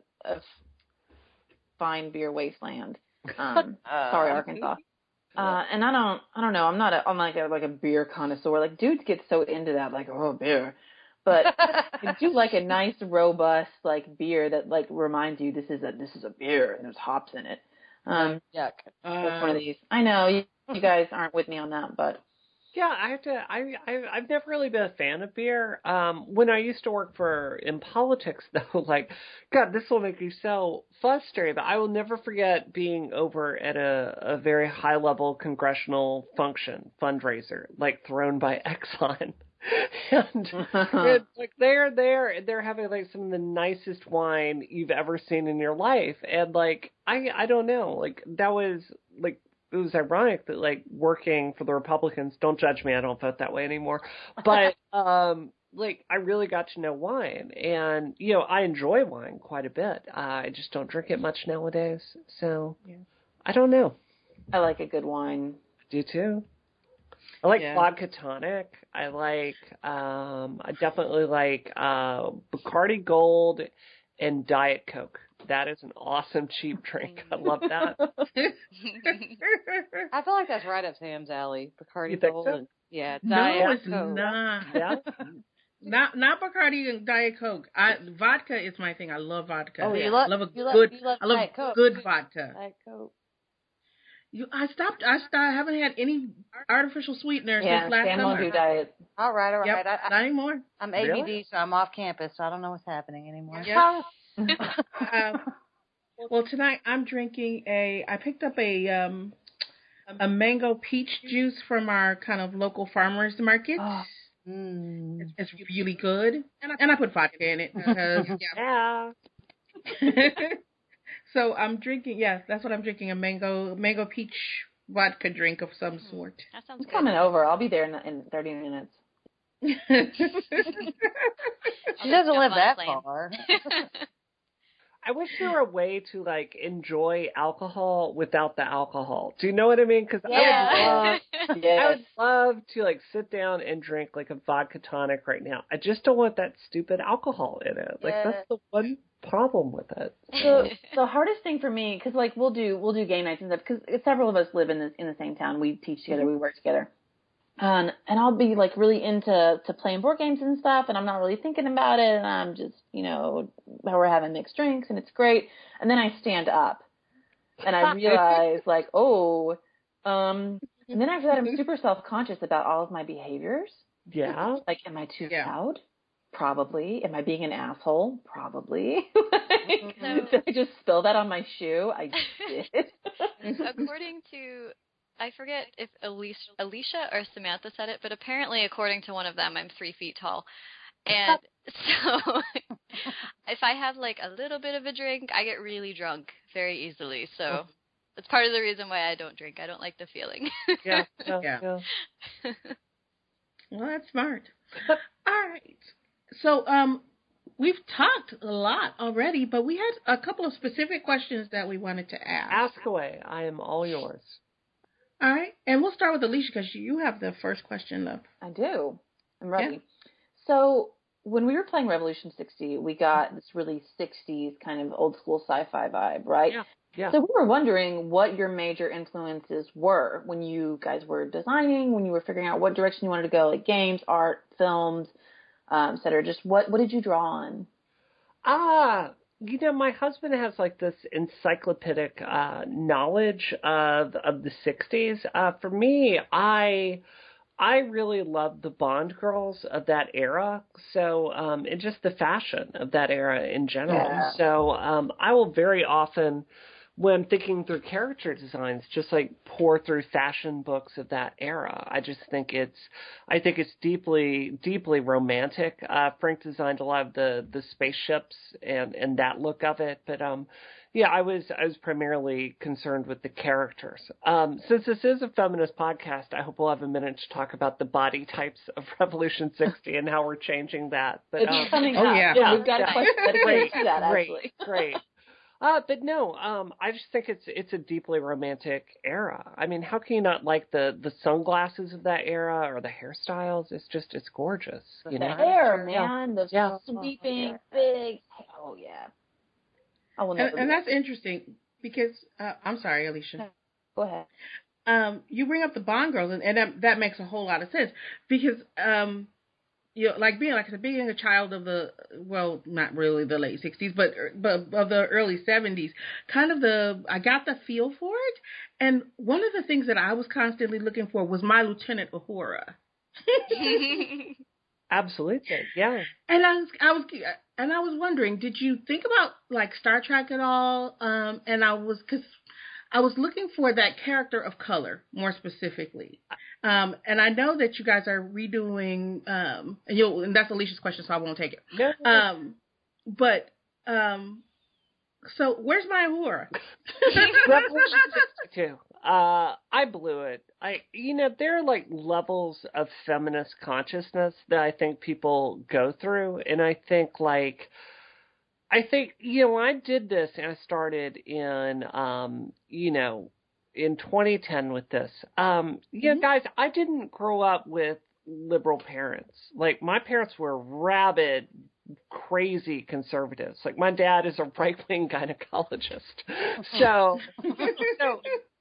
fine beer wasteland. Sorry, Arkansas. And I don't know. I'm like a beer connoisseur. Dudes get so into that, beer. But I do like a nice, robust, beer that reminds you this is a beer and there's hops in it. Yuck. That's one of these. I know you guys aren't with me on that, but. Yeah, I've never really been a fan of beer. When I used to work in politics, though, God, this will make you so frustrated, but I will never forget being over at a very high level congressional fundraiser, thrown by Exxon. And they're there and they're having some of the nicest wine you've ever seen in your life. And I don't know, that was it was ironic that working for the Republicans, don't judge me, I don't vote that way anymore. But I really got to know wine, and I enjoy wine quite a bit. I just don't drink it much nowadays. So I don't know. I like a good wine. I do too. I like vodka tonic. I definitely like Bacardi Gold and Diet Coke. That is an awesome cheap drink. I love that. I feel like that's right up Sam's alley. Bacardi You think Gold so? and Yeah, No, Diet it's Coke. not. Yeah. Not Bacardi and Diet Coke. Vodka is my thing. I love vodka. Oh, yeah. you love, I love a you love, good. you love I love Diet Coke. good vodka. Diet Coke. I haven't had any artificial sweeteners since last Sam won't summer. do diet. All right. Yep, not anymore. I'm ABD, Really? so I'm off campus, so I don't know what's happening anymore. Yep. Well, tonight I'm drinking I picked up a mango peach juice from our kind of local farmers market. Oh. It's really good, and I put vodka in it because Yeah. So I'm drinking. Yeah, that's what I'm drinking. A mango peach vodka drink of some sort. That sounds I'm good. coming over. I'll be there in 30 minutes. She doesn't live that Plane. far. I wish there were a way to like enjoy alcohol without the alcohol. Do you know what I mean? Because I Yes. would love to like sit down and drink like a vodka tonic right now. I just don't want that stupid alcohol in it. Like that's the one problem with it. So the hardest thing for me, because like we'll do game nights and stuff, because several of us live in the same town. We teach together, we work together, and I'll be like really into playing board games and stuff, and I'm not really thinking about it, and I'm just we're having mixed drinks and it's great, and then I stand up, and I realize like and then after that I'm super self-conscious about all of my behaviors. Yeah. Like, am I too loud? Probably. Am I being an asshole? Probably. Did I just spill that on my shoe? I did. According to, I forget if Alicia or Samantha said it, but apparently according to one of them, I'm 3 feet tall. And so if I have like a little bit of a drink, I get really drunk very easily. So that's part of the reason why I don't drink. I don't like the feeling. Yeah. Well, that's smart. All right. So, we've talked a lot already, but we had a couple of specific questions that we wanted to ask. Ask away. I am all yours. All right. And we'll start with Alicia because you have the first question, love. I do. I'm ready. Yeah. So when we were playing Revolution 60, we got this really 60s kind of old school sci-fi vibe, right? Yeah. So we were wondering what your major influences were when you guys were designing, when you were figuring out what direction you wanted to go, like games, art, films, et cetera. Just what did you draw on? My husband has like this encyclopedic knowledge of the 60s. For me, I really love the Bond girls of that era. So, and just the fashion of that era in general. Yeah. So, I will very often, when I'm thinking through character designs, just like pour through fashion books of that era. I think it's deeply, deeply romantic. Frank designed a lot of the spaceships and that look of it. But, I was primarily concerned with the characters. Since this is a feminist podcast, I hope we'll have a minute to talk about the body types of Revolution 60 and how we're changing that. But It's coming up. yeah. We've got a question dedicated to that, actually. Great. But no, I just think it's a deeply romantic era. I mean, how can you not like the sunglasses of that era or the hairstyles? It's gorgeous. The hair, man. The sweeping, big. Oh, yeah. I will never And that's interesting because, I'm sorry, Alicia. Go ahead. You bring up the Bond girls, and that makes a whole lot of sense because, being a child of not really the late 60s, but of the early 70s, I got the feel for it. And one of the things that I was constantly looking for was My Lieutenant Uhura. Absolutely, yeah. And I was wondering, did you think about like Star Trek at all? And I was looking for that character of color more specifically. And I know that you guys are redoing, and that's Alicia's question, so I won't take it. Yeah. So where's my Uhura? Revolution 62. I blew it. There are like levels of feminist consciousness that I think people go through, and I think when I did this and I started in in 2010 with this, guys, I didn't grow up with liberal parents. Like my parents were rabid, crazy conservatives. Like my dad is a right-wing gynecologist. So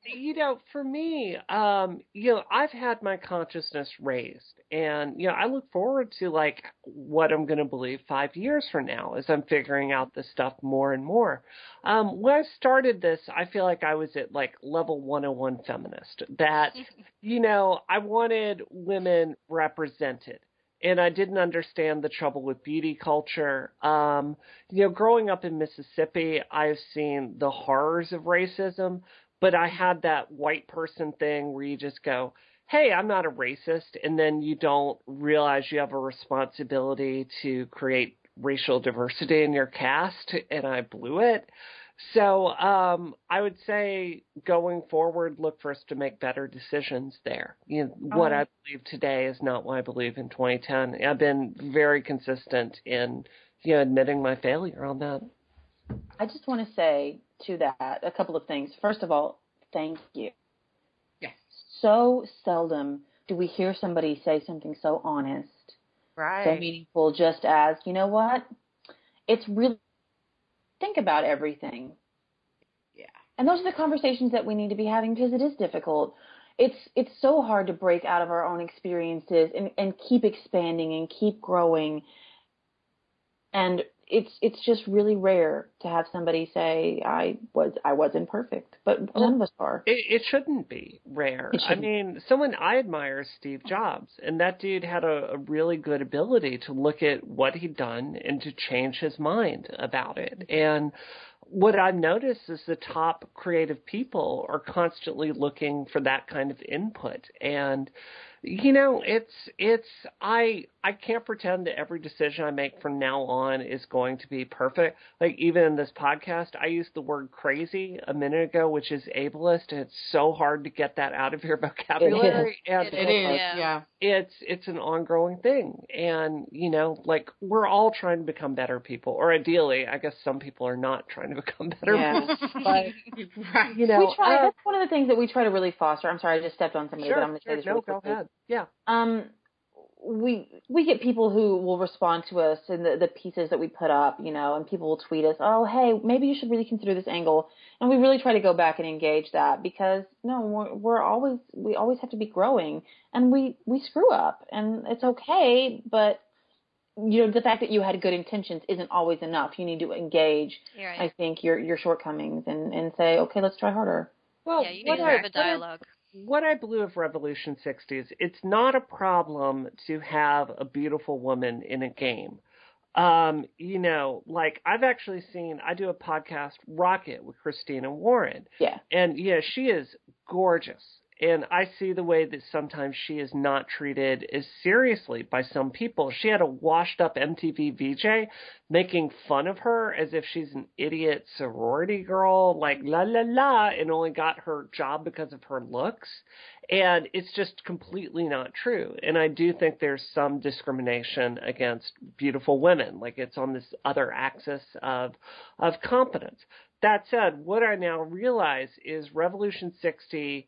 For me, I've had my consciousness raised, and, I look forward to, like, what I'm going to believe 5 years from now as I'm figuring out this stuff more and more. When I started this, I feel like I was at, like, level 101 feminist, that, I wanted women represented. And I didn't understand the trouble with beauty culture. Growing up in Mississippi, I've seen the horrors of racism, but I had that white person thing where you just go, hey, I'm not a racist, and then you don't realize you have a responsibility to create racial diversity in your cast, and I blew it. So I would say going forward, look for us to make better decisions there. What I believe today is not what I believe in 2010. I've been very consistent in, admitting my failure on that. I just want to say to that a couple of things. First of all, thank you. Yes. So seldom do we hear somebody say something so honest, right? So meaningful, just as, you know what? It's really think about everything. Yeah. And those are the conversations that we need to be having, because it is difficult. It's so hard to break out of our own experiences and keep expanding and keep growing. And it's just really rare to have somebody say, I wasn't perfect, but none of us are. It shouldn't be rare. I mean, someone I admire is Steve Jobs, and that dude had a really good ability to look at what he'd done and to change his mind about it. And what I've noticed is the top creative people are constantly looking for that kind of input. And I can't pretend that every decision I make from now on is going to be perfect. Like, even in this podcast, I used the word crazy a minute ago, which is ableist, and it's so hard to get that out of your vocabulary. It is, yeah. It's an ongoing thing. And, like, we're all trying to become better people. Or ideally, I guess some people are not trying to become better people. But, right. We try, that's one of the things that we try to really foster. I'm sorry, I just stepped on somebody, but I'm going to say this really quickly. Go ahead. Yeah. We get people who will respond to us in the pieces that we put up, and people will tweet us, oh, hey, maybe you should really consider this angle. And we really try to go back and engage that, because we always have to be growing, and we screw up, and it's okay. But, the fact that you had good intentions isn't always enough. You need to engage, right. I think, your shortcomings and say, okay, let's try harder. Well, yeah, you need to have a dialogue. What I believe of Revolution 60 is it's not a problem to have a beautiful woman in a game. Like, I've actually seen, I do a podcast, Rocket, with Christina Warren. Yeah. And, she is gorgeous. And I see the way that sometimes she is not treated as seriously by some people. She had a washed-up MTV VJ making fun of her as if she's an idiot sorority girl, like, la, la, la, and only got her job because of her looks. And it's just completely not true. And I do think there's some discrimination against beautiful women. Like, it's on this other axis of competence. That said, what I now realize is Revolution 60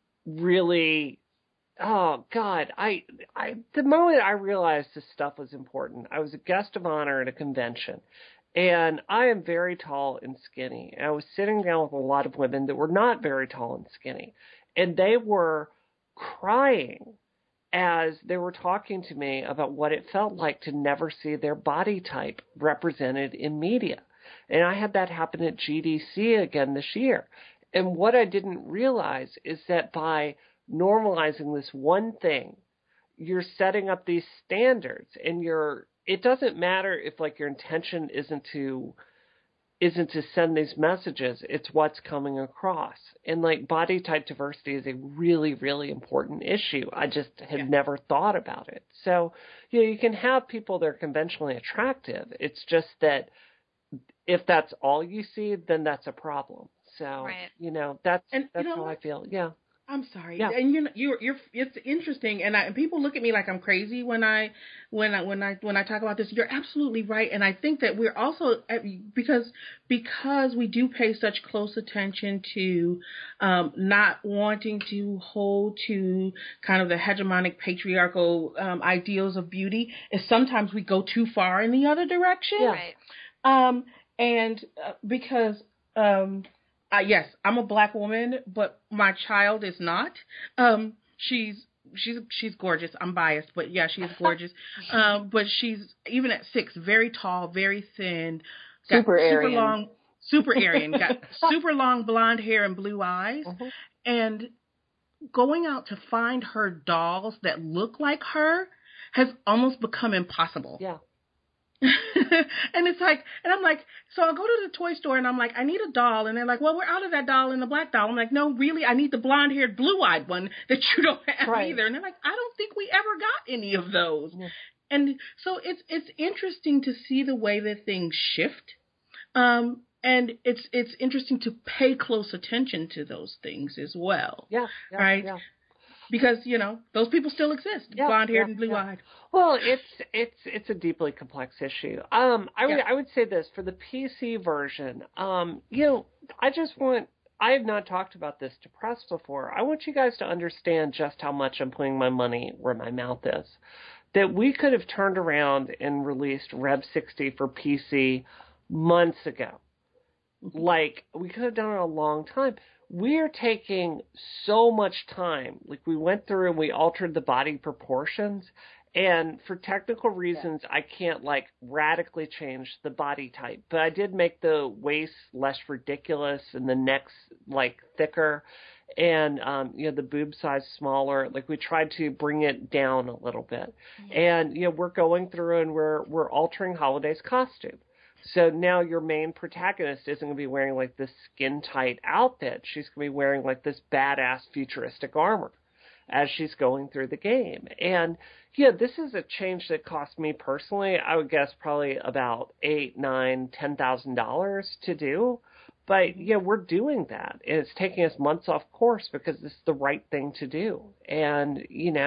really, oh God, the moment I realized this stuff was important, I was a guest of honor at a convention, and I am very tall and skinny. And I was sitting down with a lot of women that were not very tall and skinny, and they were crying as they were talking to me about what it felt like to never see their body type represented in media. And I had that happen at GDC again this year. And what I didn't realize is that by normalizing this one thing, you're setting up these standards, and it doesn't matter if, like, your intention isn't to send these messages, it's what's coming across. And, like, body type diversity is a really, really important issue. I just had never thought about it. So, you can have people that are conventionally attractive. It's just that if that's all you see, then that's a problem. So, right. That's how I feel. Yeah. I'm sorry. Yeah. And you're it's interesting, and people look at me like I'm crazy when I talk about this. You're absolutely right, and I think that we're also, because we do pay such close attention to not wanting to hold to kind of the hegemonic patriarchal ideals of beauty, is sometimes we go too far in the other direction. Yeah. Right. And because Yes, I'm a black woman, but my child is not. She's gorgeous. I'm biased, but yeah, she's gorgeous. But she's even at 6, very tall, very thin, got super Aryan. Super Aryan, got super long blonde hair and blue eyes, and going out to find her dolls that look like her has almost become impossible. Yeah. And it's like, and I'm like, so I'll go to the toy store and I'm like, I need a doll. And they're like, well, we're out of that doll and the black doll. I'm like, no, really, I need the blonde haired, blue eyed one that you don't have either. And they're like, I don't think we ever got any of those. Yeah. And so it's interesting to see the way that things shift. And it's interesting to pay close attention to those things as well. Yeah. Right? Yeah. Because, those people still exist, blonde-haired and blue-eyed. Well, it's a deeply complex issue. I would say this, for the PC version, I have not talked about this to press before. I want you guys to understand just how much I'm putting my money where my mouth is. That we could have turned around and released Rev 60 for PC months ago. Like, we could have done it a long time. We're taking so much time. Like, we went through and we altered the body proportions, and for technical reasons, I can't, radically change the body type. But I did make the waist less ridiculous and the necks, thicker, and, the boob size smaller. Like, we tried to bring it down a little bit. And, we're going through and we're altering Holiday's costume. So now your main protagonist isn't going to be wearing this skin-tight outfit. She's going to be wearing this badass futuristic armor as she's going through the game. And this is a change that cost me personally, I would guess probably about $8,000, $9,000, $10,000 to do. But we're doing that. And it's taking us months off course because it's the right thing to do. And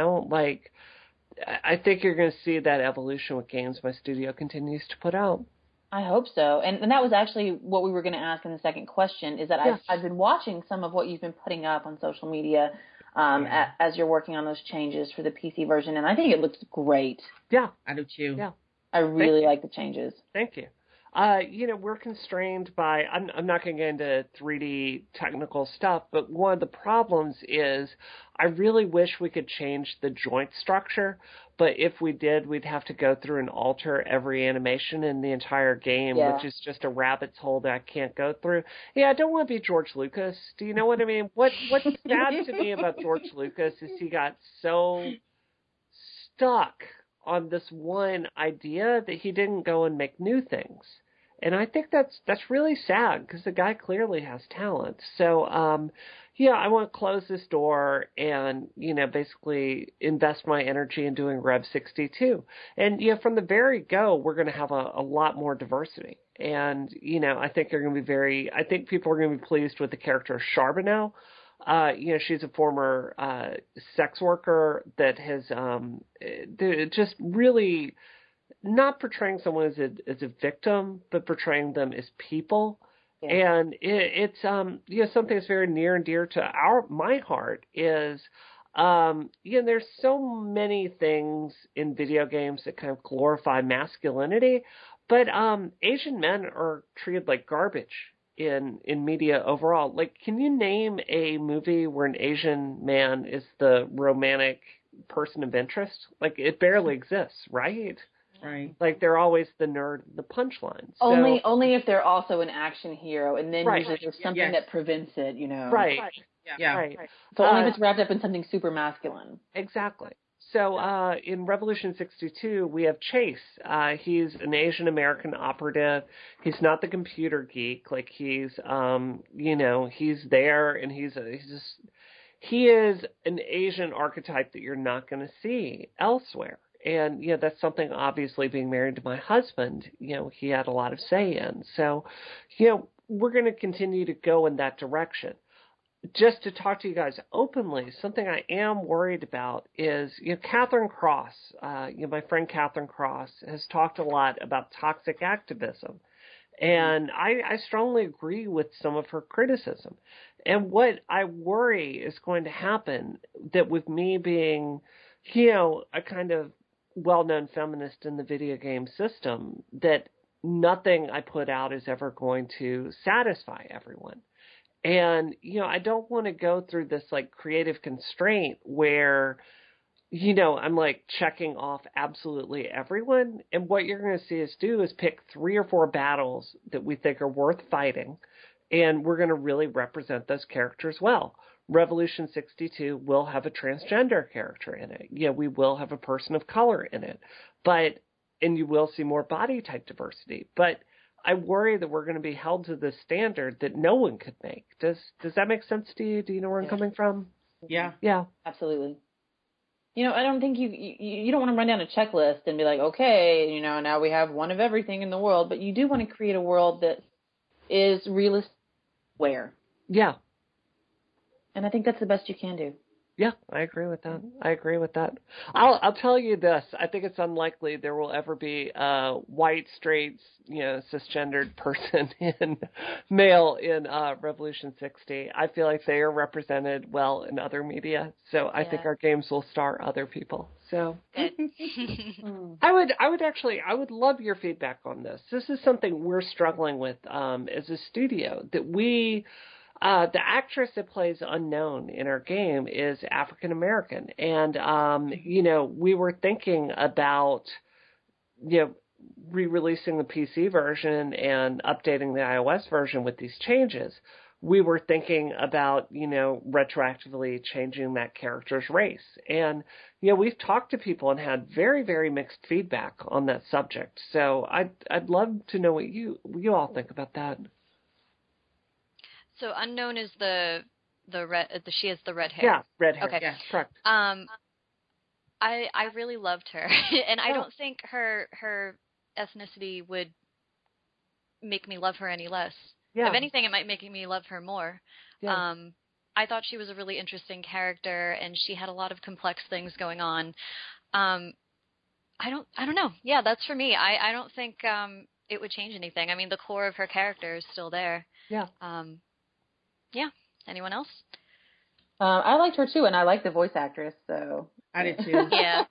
I think you're going to see that evolution with games my studio continues to put out. I hope so. And that was actually what we were going to ask in the second question, is that I've been watching some of what you've been putting up on social media as you're working on those changes for the PC version, and I think it looks great. Yeah, I do too. Yeah. I really like the changes. Thank you. We're constrained by, I'm not going to get into 3D technical stuff, but one of the problems is I really wish we could change the joint structure, but if we did, we'd have to go through and alter every animation in the entire game, which is just a rabbit's hole that I can't go through. Yeah, I don't want to be George Lucas. Do you know what I mean? What's sad to me about George Lucas is he got so stuck on this one idea that he didn't go and make new things. And I think that's really sad because the guy clearly has talent. So, I want to close this door and, basically invest my energy in doing Rev 62. And, from the very go, we're going to have a lot more diversity. And, I think I think people are going to be pleased with the character of Charbonneau. She's a former sex worker that has just really not portraying someone as a victim, but portraying them as people. Yeah. And it's something that's very near and dear to my heart is, there's so many things in video games that kind of glorify masculinity, but Asian men are treated like garbage in media overall. Like, can you name a movie where an Asian man is the romantic person of interest? Like, it barely exists, right? Right. Like, they're always the nerd, the punchline. Only if they're also an action hero, and then right. usually there's something that prevents it, Right. Yeah. Right. So only if it's wrapped up in something super masculine. Exactly. So in Revolution 62, we have Chase. He's an Asian American operative. He's not the computer geek. Like, he's, he's there, and he is an Asian archetype that you're not going to see elsewhere. And, that's something, obviously, being married to my husband, he had a lot of say in. So, we're going to continue to go in that direction. Just to talk to you guys openly, something I am worried about is, Catherine Cross, my friend Catherine Cross has talked a lot about toxic activism. And I strongly agree with some of her criticism. And what I worry is going to happen, that with me being, a kind of well-known feminist in the video game system, that nothing I put out is ever going to satisfy everyone. And, I don't want to go through this like creative constraint where, I'm like checking off absolutely everyone. And what you're going to see us do is pick 3 or 4 battles that we think are worth fighting. And we're going to really represent those characters well. Revolution 62 will have a transgender character in it. Yeah, we will have a person of color in it. And you will see more body type diversity. But I worry that we're going to be held to this standard that no one could make. Does that make sense to you? Do you know where I'm coming from? Yeah. Yeah. Absolutely. I don't think you don't want to run down a checklist and be like, okay, now we have one of everything in the world, but you do want to create a world that is realistic, aware. Yeah. And I think that's the best you can do. Yeah, I agree with that. I'll tell you this. I think it's unlikely there will ever be a white, straight, cisgendered person male in Revolution 60. I feel like they are represented well in other media. So I think our games will star other people. So I would love your feedback on this. This is something we're struggling with as a studio, that the actress that plays Unknown in our game is African American. And, we were thinking about, re-releasing the PC version and updating the iOS version with these changes. We were thinking about, retroactively changing that character's race. And, we've talked to people and had very, very mixed feedback on that subject. So I'd love to know what you all think about that. So Unknown is the she has the red hair. Yeah, red hair. Okay, yeah, correct. I really loved her, and I don't think her ethnicity would make me love her any less. Yeah. If anything, it might make me love her more. Yeah. I thought she was a really interesting character, and she had a lot of complex things going on. I don't know. Yeah, that's for me. I don't think it would change anything. I mean, the core of her character is still there. Yeah. Yeah. Anyone else? I liked her too, and I like the voice actress. So I did too. Yeah.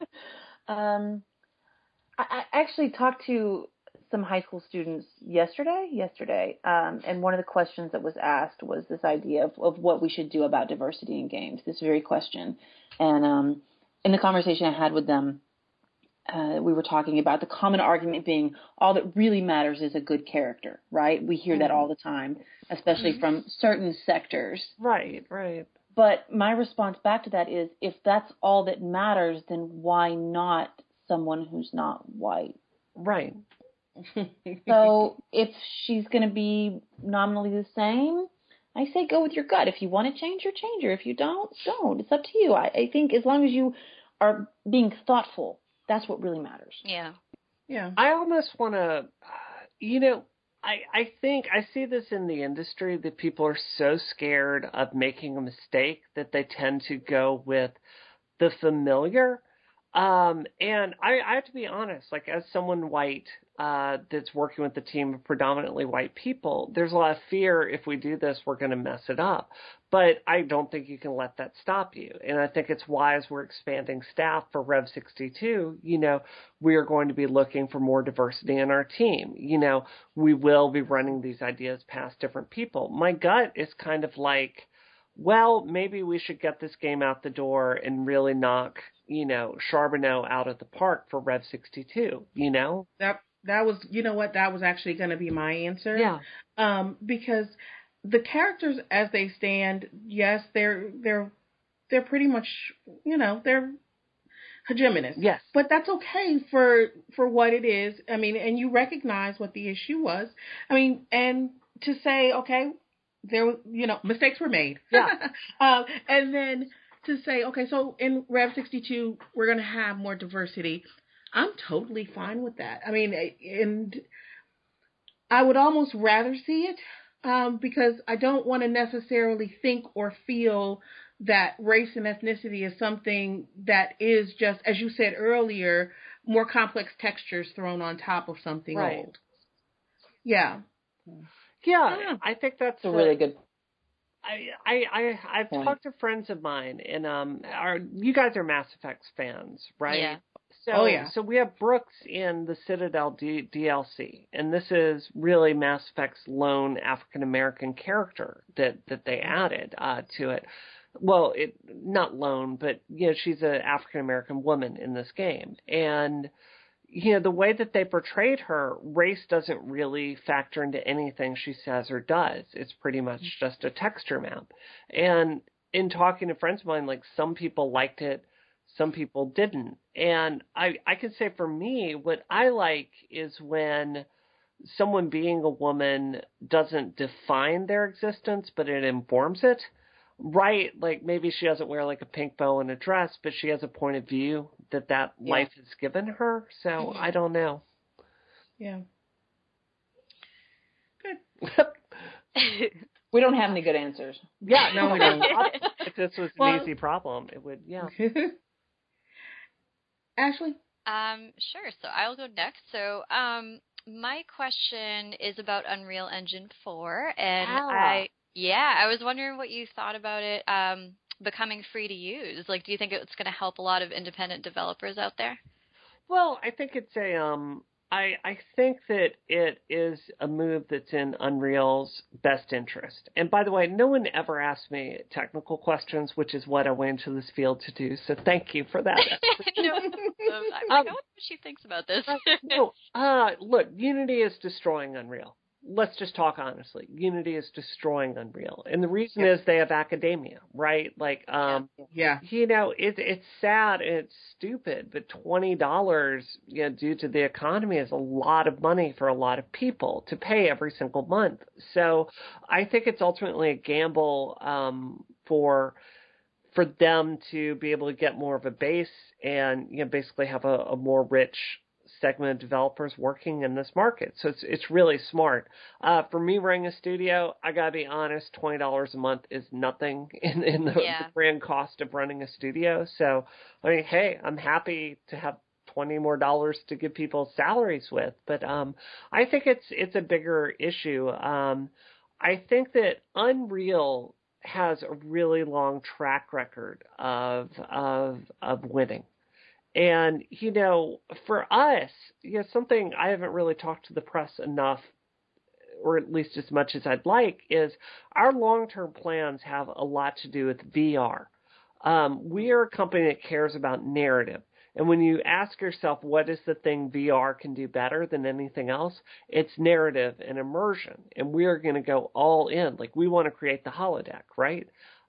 I actually talked to some high school students yesterday, and one of the questions that was asked was this idea of what we should do about diversity in games. This very question, and in the conversation I had with them, we were talking about the common argument being all that really matters is a good character, right? We hear that all the time, especially from certain sectors. Right, right. But my response back to that is, if that's all that matters, then why not someone who's not white? Right. So if she's going to be nominally the same, I say go with your gut. If you want to change her, change her. If you don't. It's up to you. I think as long as you are being thoughtful, that's what really matters. Yeah. Yeah. I almost want to, I think I see this in the industry that people are so scared of making a mistake that they tend to go with the familiar. And I have to be honest, like as someone white that's working with a team of predominantly white people, there's a lot of fear if we do this, we're going to mess it up. But I don't think you can let that stop you. And I think it's why as we're expanding staff for Rev 62, we are going to be looking for more diversity in our team. We will be running these ideas past different people. My gut is kind of like, well, maybe we should get this game out the door and really knock, Charbonneau out of the park for Rev 62, That was, that was actually going to be my answer. Yeah. Because the characters as they stand, yes, they're pretty much, they're hegemonous. Yes. But that's okay for what it is. I mean, and you recognize what the issue was. I mean, and to say, okay, there, mistakes were made. Yeah. And then to say, okay, so in Rev 62, we're going to have more diversity. I'm totally fine with that. I mean, and I would almost rather see it because I don't want to necessarily think or feel that race and ethnicity is something that is just, as you said earlier, more complex textures thrown on top of something old. Yeah. Yeah, I think that's a really good. I've talked to friends of mine, and you guys are Mass Effect fans, right? Yeah. So we have Brooks in the Citadel DLC, and this is really Mass Effect's lone African American character that they added to it. Well, not lone, but she's an African American woman in this game, and the way that they portrayed her, race doesn't really factor into anything she says or does. It's pretty much just a texture map. And in talking to friends of mine, like some people liked it, some people didn't. And I can say for me, what I like is when someone being a woman doesn't define their existence, but it informs it. Right, like maybe she doesn't wear like a pink bow and a dress, but she has a point of view that life has given her. So I don't know. Yeah. Good. We don't have any good answers. Yeah, no, we don't. If this was an easy problem, it would. Yeah. Ashley. Sure. So I'll go next. So my question is about Unreal Engine 4, and I was wondering what you thought about it becoming free to use. Like, do you think it's going to help a lot of independent developers out there? Well, I think it's I think that it is a move that's in Unreal's best interest. And by the way, no one ever asked me technical questions, which is what I went into this field to do. So thank you for that. I wonder what she thinks about this. Look, Unity is destroying Unreal. Let's just talk honestly. Unity is destroying Unreal. And the reason is they have academia, right? Like, it's sad and it's stupid, but $20, due to the economy is a lot of money for a lot of people to pay every single month. So I think it's ultimately a gamble, for them to be able to get more of a base and, basically have a more rich segment of developers working in this market. So it's really smart. For me running a studio, I gotta be honest, $20 a month is nothing in the grand cost of running a studio. So, I mean, hey, I'm happy to have $20 more to give people salaries with, but I think it's a bigger issue. I think that Unreal has a really long track record of winning. And, for us, something I haven't really talked to the press enough, or at least as much as I'd like, is our long-term plans have a lot to do with VR. We are a company that cares about narrative. And when you ask yourself, what is the thing VR can do better than anything else? It's narrative and immersion. And we are going to go all in. Like, we want to create the holodeck, right?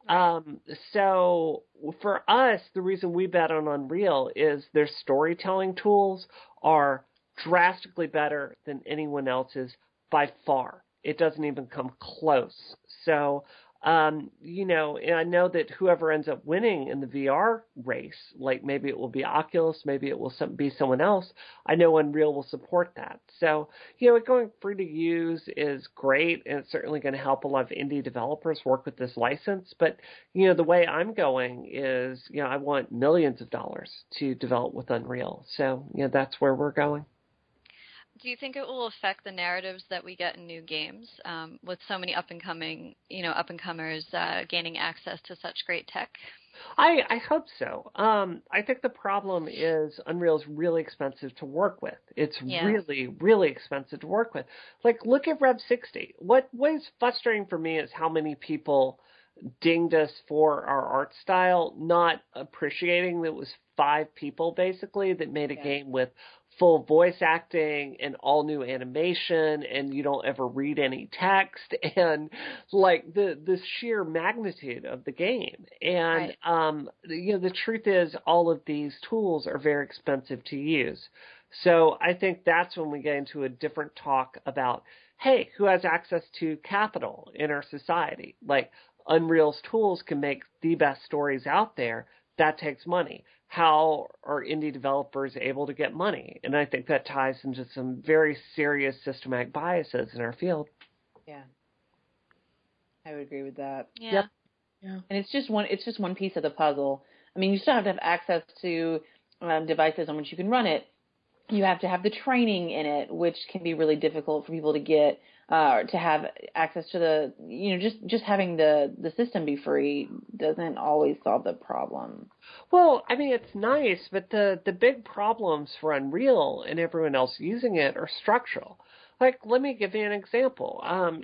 So for us, the reason we bet on Unreal is their storytelling tools are drastically better than anyone else's by far. It doesn't even come close. So, and I know that whoever ends up winning in the VR race, like maybe it will be Oculus, maybe it will be someone else, I know Unreal will support that. So, it going free to use is great, and it's certainly going to help a lot of indie developers work with this license. But, the way I'm going is, I want millions of dollars to develop with Unreal. So, that's where we're going. Do you think it will affect the narratives that we get in new games, with so many up-and-comers gaining access to such great tech? I hope so. I think the problem is Unreal is really expensive to work with. It's really, really expensive to work with. Like, look at Rev 60. What is frustrating for me is how many people dinged us for our art style, not appreciating that it was 5 people, basically, that made a game with full voice acting and all new animation, and you don't ever read any text, and like the sheer magnitude of the game. And the truth is, all of these tools are very expensive to use. So I think that's when we get into a different talk about, hey, who has access to capital in our society? Like, Unreal's tools can make the best stories out there. That takes money. How are indie developers able to get money? And I think that ties into some very serious systematic biases in our field. Yeah, I would agree with that. Yeah. Yep. Yeah. And it's just one piece of the puzzle. I mean, you still have to have access to devices on which you can run it. You have to have the training in it, which can be really difficult for people to get, to have access to the, just having the system be free doesn't always solve the problem. Well, I mean, it's nice, but the big problems for Unreal and everyone else using it are structural. Like, let me give you an example. I'm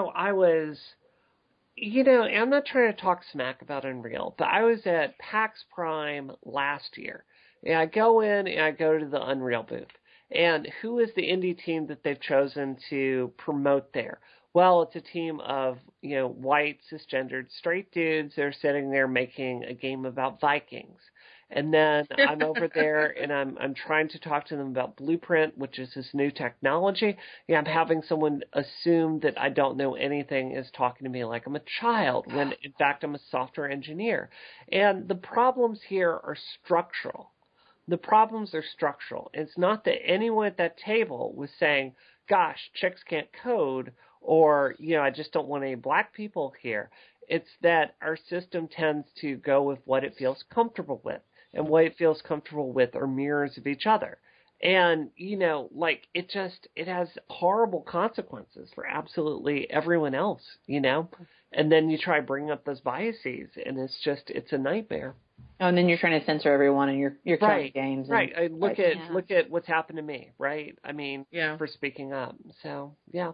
not trying to talk smack about Unreal, but I was at PAX Prime last year. And I go in and I go to the Unreal booth. And who is the indie team that they've chosen to promote there? Well, it's a team of, white, cisgendered, straight dudes. They're sitting there making a game about Vikings. And then I'm over there and I'm trying to talk to them about Blueprint, which is this new technology. And I'm having someone assume that I don't know anything is talking to me like I'm a child, when in fact I'm a software engineer. And the problems here are structural. The problems are structural. It's not that anyone at that table was saying, gosh, chicks can't code, or, I just don't want any black people here. It's that our system tends to go with what it feels comfortable with. And what it feels comfortable with are mirrors of each other. And, it has horrible consequences for absolutely everyone else, And then you try bringing up those biases, and it's a nightmare. Oh, and then you're trying to censor everyone, and you're killing games. Right. Look at what's happened to me, right? I mean, for speaking up. So, yeah.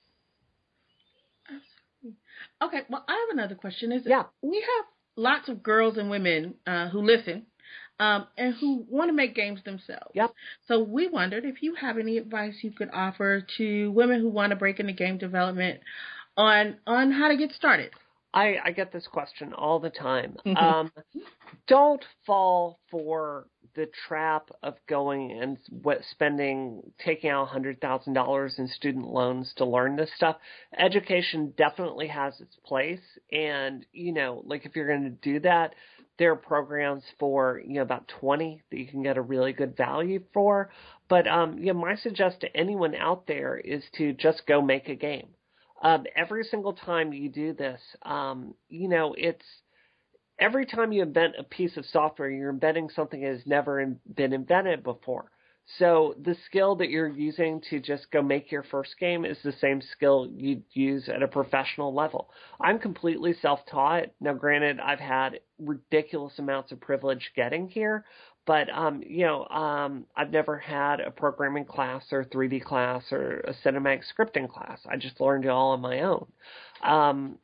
Okay, well, I have another question. We have lots of girls and women who listen and who want to make games themselves. Yep. So we wondered if you have any advice you could offer to women who want to break into game development on how to get started. I get this question all the time. Don't fall for the trap of going and taking out $100,000 in student loans to learn this stuff. Education definitely has its place. And, if you're going to do that, there are programs for, about 20 that you can get a really good value for. But, my suggestion to anyone out there is to just go make a game. Every single time you do this, it's every time you invent a piece of software, you're inventing something that has never been invented before. So the skill that you're using to just go make your first game is the same skill you'd use at a professional level. I'm completely self-taught. Now, granted, I've had ridiculous amounts of privilege getting here, but, I've never had a programming class or 3D class or a cinematic scripting class. I just learned it all on my own.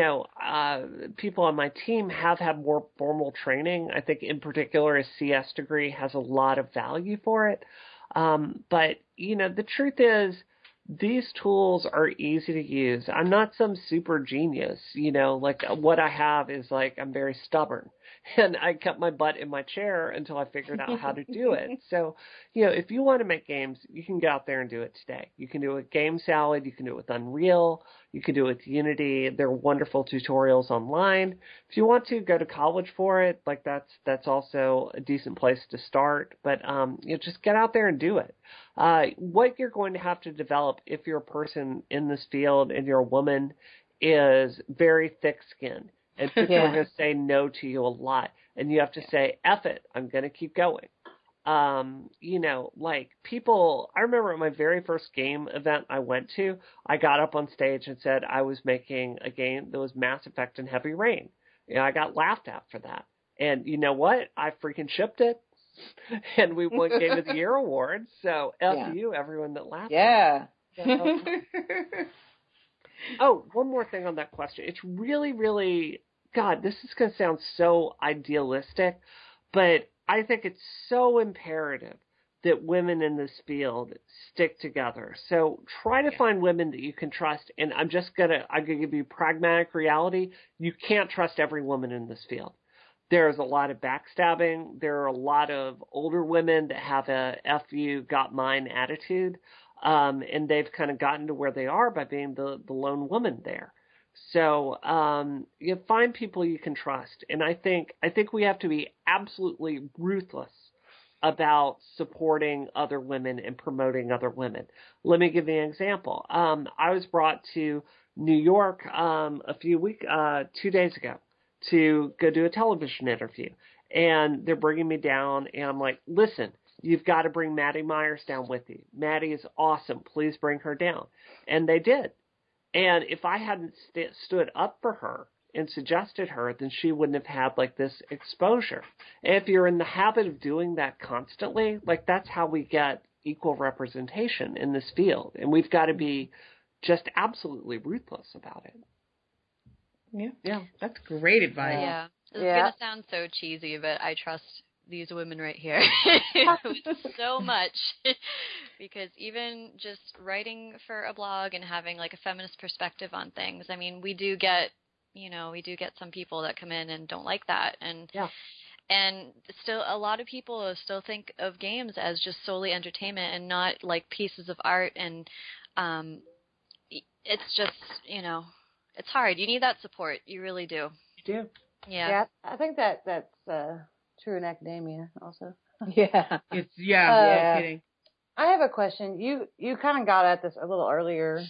People on my team have had more formal training. I think in particular a CS degree has a lot of value for it. But, the truth is these tools are easy to use. I'm not some super genius, what I have is I'm very stubborn. And I kept my butt in my chair until I figured out how to do it. So, if you want to make games, you can get out there and do it today. You can do it with Game Salad. You can do it with Unreal. You can do it with Unity. There are wonderful tutorials online. If you want to go to college for it, that's also a decent place to start. But, just get out there and do it. What you're going to have to develop if you're a person in this field and you're a woman is very thick-skinned. And people are going to say no to you a lot. And you have to say, F it, I'm going to keep going. People, I remember at my very first game event I went to, I got up on stage and said I was making a game that was Mass Effect and Heavy Rain. I got laughed at for that. And you know what? I freaking shipped it. And we won Game of the Year awards. So F you, everyone that laughed at it. Oh, one more thing on that question. It's really, really, God, this is going to sound so idealistic, but I think it's so imperative that women in this field stick together. So try to find women that you can trust. And I'm going to give you pragmatic reality. You can't trust every woman in this field. There's a lot of backstabbing. There are a lot of older women that have a F you got mine attitude. And they've kind of gotten to where they are by being the lone woman there. So you find people you can trust. And I think we have to be absolutely ruthless about supporting other women and promoting other women. Let me give you an example. I was brought to New York 2 days ago to go do a television interview. And they're bringing me down, and I'm like, listen, You've got to bring Maddie Myers down with you. Maddie is awesome. Please bring her down. And they did. And if I hadn't stood up for her and suggested her, then she wouldn't have had like this exposure. And if you're in the habit of doing that constantly, like that's how we get equal representation in this field. And we've got to be just absolutely ruthless about it. Yeah. That's great advice. Yeah. This is going to sound so cheesy, but I trust these women right here with so much because even just writing for a blog and having like a feminist perspective on things, I mean, we do get some people that come in and don't like that. And still a lot of people still think of games as just solely entertainment and not like pieces of art. And it's just, it's hard. You need that support. You really do. You do. Yeah. I think that's true in academia also. Yeah. It's no kidding. I have a question. You kind of got at this a little earlier,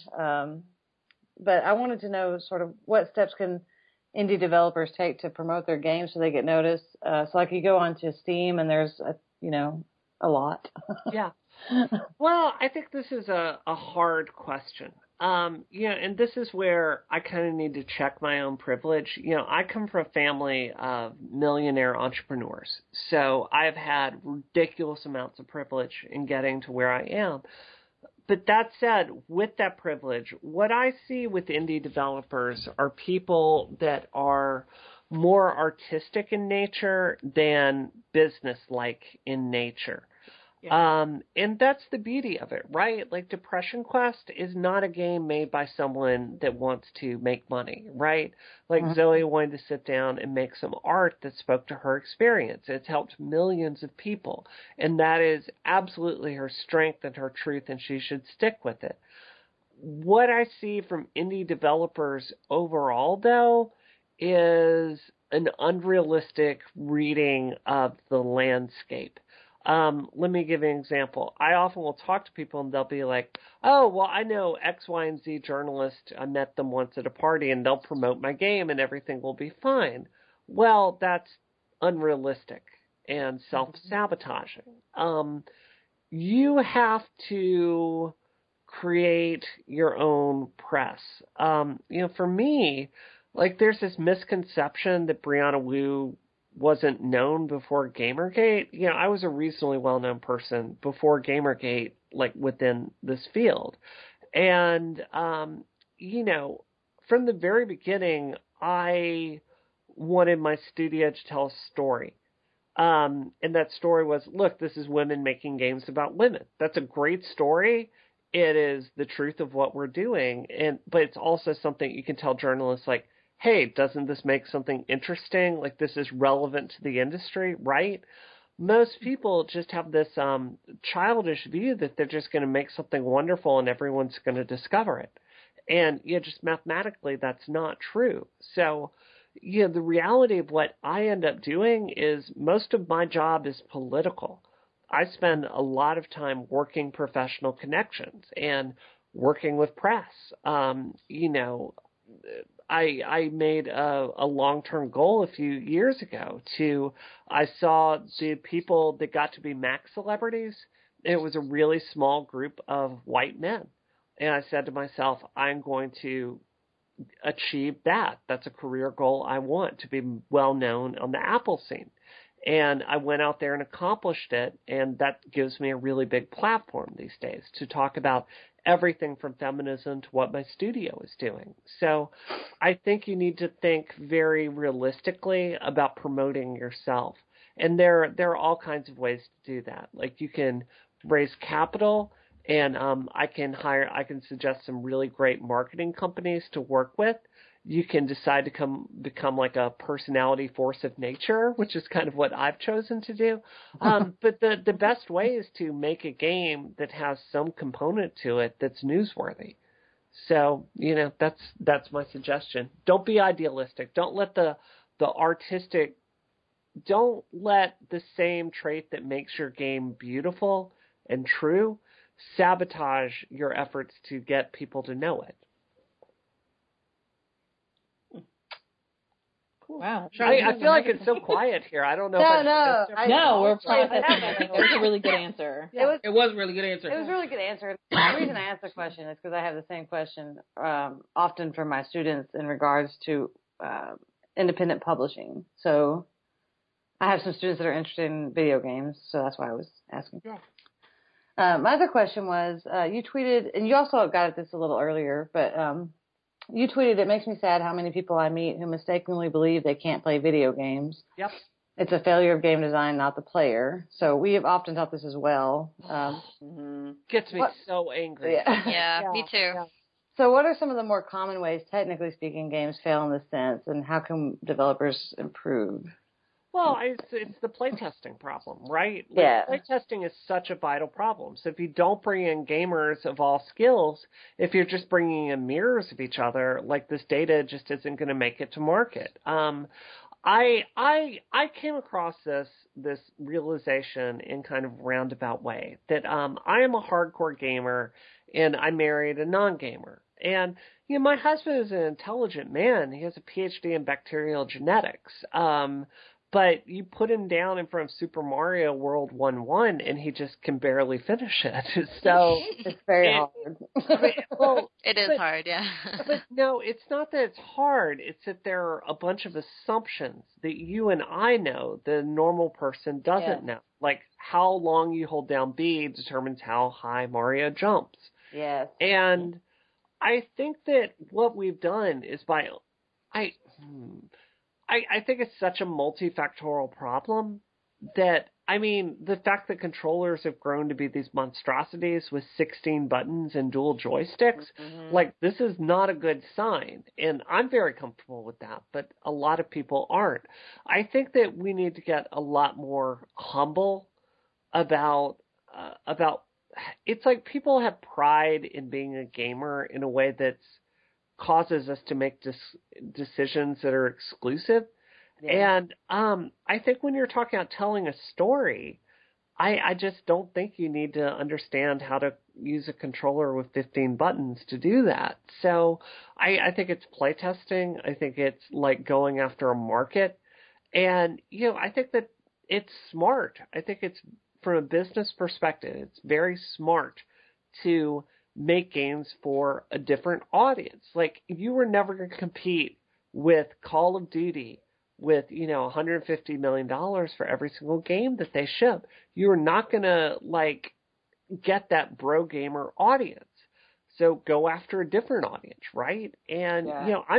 but I wanted to know sort of what steps can indie developers take to promote their games so they get noticed. So like you go onto Steam and there's a lot. Yeah. Well, I think this is a hard question. And this is where I kind of need to check my own privilege. I come from a family of millionaire entrepreneurs, so I've had ridiculous amounts of privilege in getting to where I am. But that said, with that privilege, what I see with indie developers are people that are more artistic in nature than business-like in nature. Yeah. And that's the beauty of it, right? Like Depression Quest is not a game made by someone that wants to make money, right? Like Zoe wanted to sit down and make some art that spoke to her experience. It's helped millions of people. And that is absolutely her strength and her truth, and she should stick with it. What I see from indie developers overall, though, is an unrealistic reading of the landscape. Let me give you an example. I often will talk to people and they'll be like, oh, well, I know X, Y, and Z journalist. I met them once at a party and they'll promote my game and everything will be fine. Well, that's unrealistic and self-sabotaging. You have to create your own press. For me, like there's this misconception that Brianna Wu wasn't known before Gamergate. I was a reasonably well-known person before Gamergate, like within this field. And, from the very beginning, I wanted my studio to tell a story. And that story was, look, this is women making games about women. That's a great story. It is the truth of what we're doing. But it's also something you can tell journalists like, hey, doesn't this make something interesting? Like this is relevant to the industry, right? Most people just have this childish view that they're just going to make something wonderful and everyone's going to discover it. And just mathematically, that's not true. So, the reality of what I end up doing is most of my job is political. I spend a lot of time working professional connections and working with press. I made a long-term goal a few years ago I saw the people that got to be Mac celebrities. It was a really small group of white men. And I said to myself, I'm going to achieve that. That's a career goal I want, to be well known on the Apple scene. And I went out there and accomplished it, and that gives me a really big platform these days to talk about everything from feminism to what my studio is doing. So I think you need to think very realistically about promoting yourself. And there are all kinds of ways to do that. Like you can raise capital, and I can suggest some really great marketing companies to work with. You can decide to become like a personality force of nature, which is kind of what I've chosen to do. But the best way is to make a game that has some component to it that's newsworthy. So, that's my suggestion. Don't be idealistic. Don't let don't let the same trait that makes your game beautiful and true sabotage your efforts to get people to know it. Wow. I feel like it's so quiet here. I don't know. No, we're processing. I think that was a really good answer. Yeah. It was a really good answer. It was a really good answer. The reason I asked the question is because I have the same question often from my students in regards to independent publishing. So I have some students that are interested in video games, so that's why I was asking. Yeah. My other question was, you tweeted, and you also got at this a little earlier, but you tweeted, "It makes me sad how many people I meet who mistakenly believe they can't play video games. Yep. It's a failure of game design, not the player." So we have often taught this as well. Gets me so angry. Yeah, me too. Yeah. So what are some of the more common ways, technically speaking, games fail in this sense, and how can developers improve? Well, it's the playtesting problem, right? Yeah. Playtesting is such a vital problem. So if you don't bring in gamers of all skills, if you're just bringing in mirrors of each other, like this data just isn't going to make it to market. I came across this realization in kind of a roundabout way that I am a hardcore gamer and I married a non-gamer. And you know, my husband is an intelligent man. He has a PhD in bacterial genetics. But you put him down in front of Super Mario World 1-1, and he just can barely finish it. So it's very hard. It is hard, yeah. But no, it's not that it's hard. It's that there are a bunch of assumptions that you and I know the normal person doesn't know. Like how long you hold down B determines how high Mario jumps. Yes. And I think that what we've done is I think it's such a multifactorial problem that, I mean, the fact that controllers have grown to be these monstrosities with 16 buttons and dual joysticks, like, this is not a good sign. And I'm very comfortable with that, but a lot of people aren't. I think that we need to get a lot more humble about it's like people have pride in being a gamer in a way that's causes us to make decisions that are exclusive. Yeah. And I think when you're talking about telling a story, I just don't think you need to understand how to use a controller with 15 buttons to do that. So I think it's playtesting. I think it's like going after a market. And, you know, I think that it's smart. I think it's, from a business perspective, it's very smart to make games for a different audience. Like, you were never going to compete with Call of Duty with, you know, $150 million for every single game that they ship. You're not going to, like, get that bro gamer audience. So go after a different audience, right? And, you know,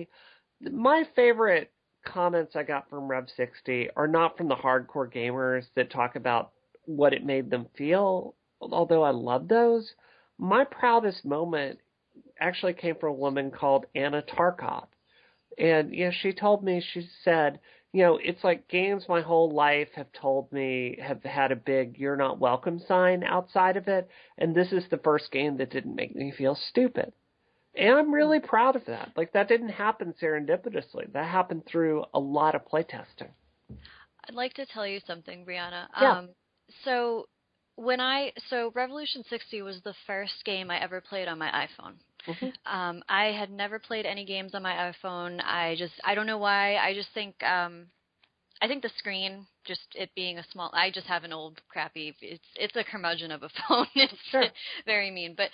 my favorite comments I got from Rev60 are not from the hardcore gamers that talk about what it made them feel, although I love those. My proudest moment actually came from a woman called Anna Tarkov. And, you know, she told me, she said, you know, it's like games my whole life have told me have had a big "you're not welcome" sign outside of it. And this is the first game that didn't make me feel stupid. And I'm really proud of that. Like, that didn't happen serendipitously. That happened through a lot of playtesting. I'd like to tell you something, Brianna. Yeah. So Revolution 60 was the first game I ever played on my iPhone. Mm-hmm. I had never played any games on my iPhone. I don't know why. I just think, I think the screen, just it being a small, I just have an old crappy, it's a curmudgeon of a phone. It's very mean. But,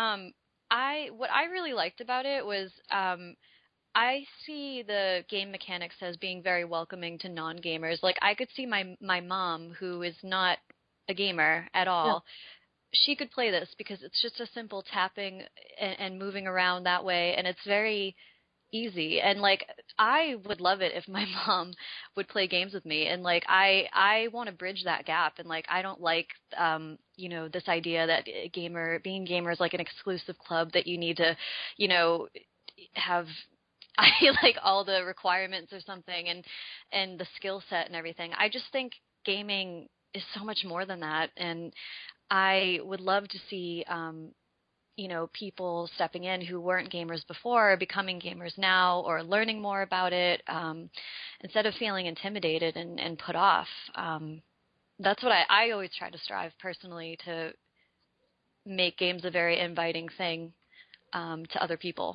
what I really liked about it was, I see the game mechanics as being very welcoming to non-gamers. Like, I could see my mom, who is not a gamer at all, she could play this because it's just a simple tapping and moving around that way, and it's very easy. And, like, I would love it if my mom would play games with me, and, like, I want to bridge that gap. And, like, I don't like you know, this idea that being gamer is like an exclusive club that you need to, you know, have like all the requirements or something and the skill set and everything. I just think gaming is so much more than that, and I would love to see you know, people stepping in who weren't gamers before, becoming gamers now, or learning more about it, instead of feeling intimidated and put off. That's what I always try to strive personally, to make games a very inviting thing to other people.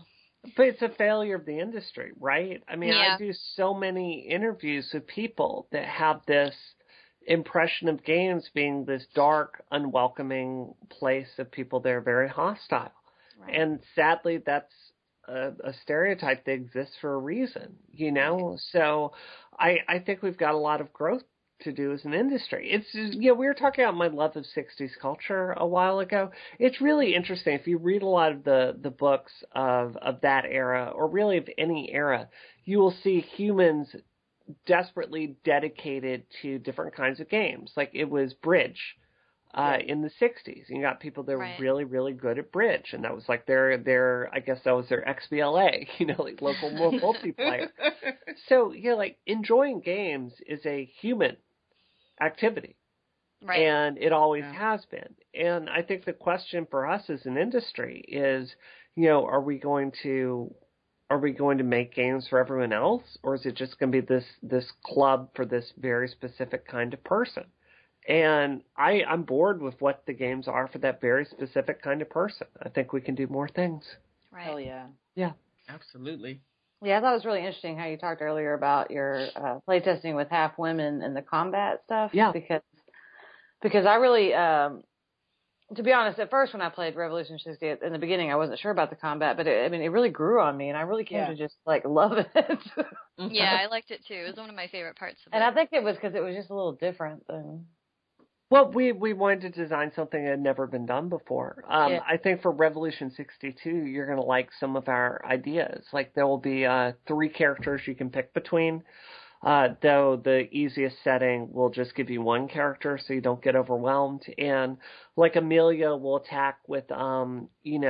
But it's a failure of the industry, right? I mean, Yeah. I do so many interviews with people that have this impression of games being this dark, unwelcoming place of people that are very hostile. Right. And sadly, that's a stereotype that exists for a reason, you know? Right. So I think we've got a lot of growth to do as an industry. It's, you know, we were talking about my love of 60s culture a while ago. It's really interesting. If you read a lot of the books of that era, or really of any era, you will see humans desperately dedicated to different kinds of games. Like it was bridge in the 60s. You got people that were really, really good at bridge, and that was like their I guess that was their XBLA, you know, like local multiplayer. So, you know, like enjoying games is a human activity. Right. And it always has been. And I think the question for us as an industry is, you know, are we going to make games for everyone else, or is it just going to be this club for this very specific kind of person? And I'm bored with what the games are for that very specific kind of person. I think we can do more things. Right. Hell yeah. Yeah. Absolutely. Yeah, I thought it was really interesting how you talked earlier about your playtesting with half women and the combat stuff. Yeah. Because I really, to be honest, at first when I played Revolution 60 in the beginning, I wasn't sure about the combat, but it really grew on me, and I really came to just like love it. Yeah, I liked it too. It was one of my favorite parts of it. And I think it was because it was just a little different than. Well, we wanted to design something that had never been done before. I think for Revolution 62, you're going to like some of our ideas. Like there will be 3 characters you can pick between, though the easiest setting will just give you 1 character so you don't get overwhelmed. And like Amelia will attack with, portals.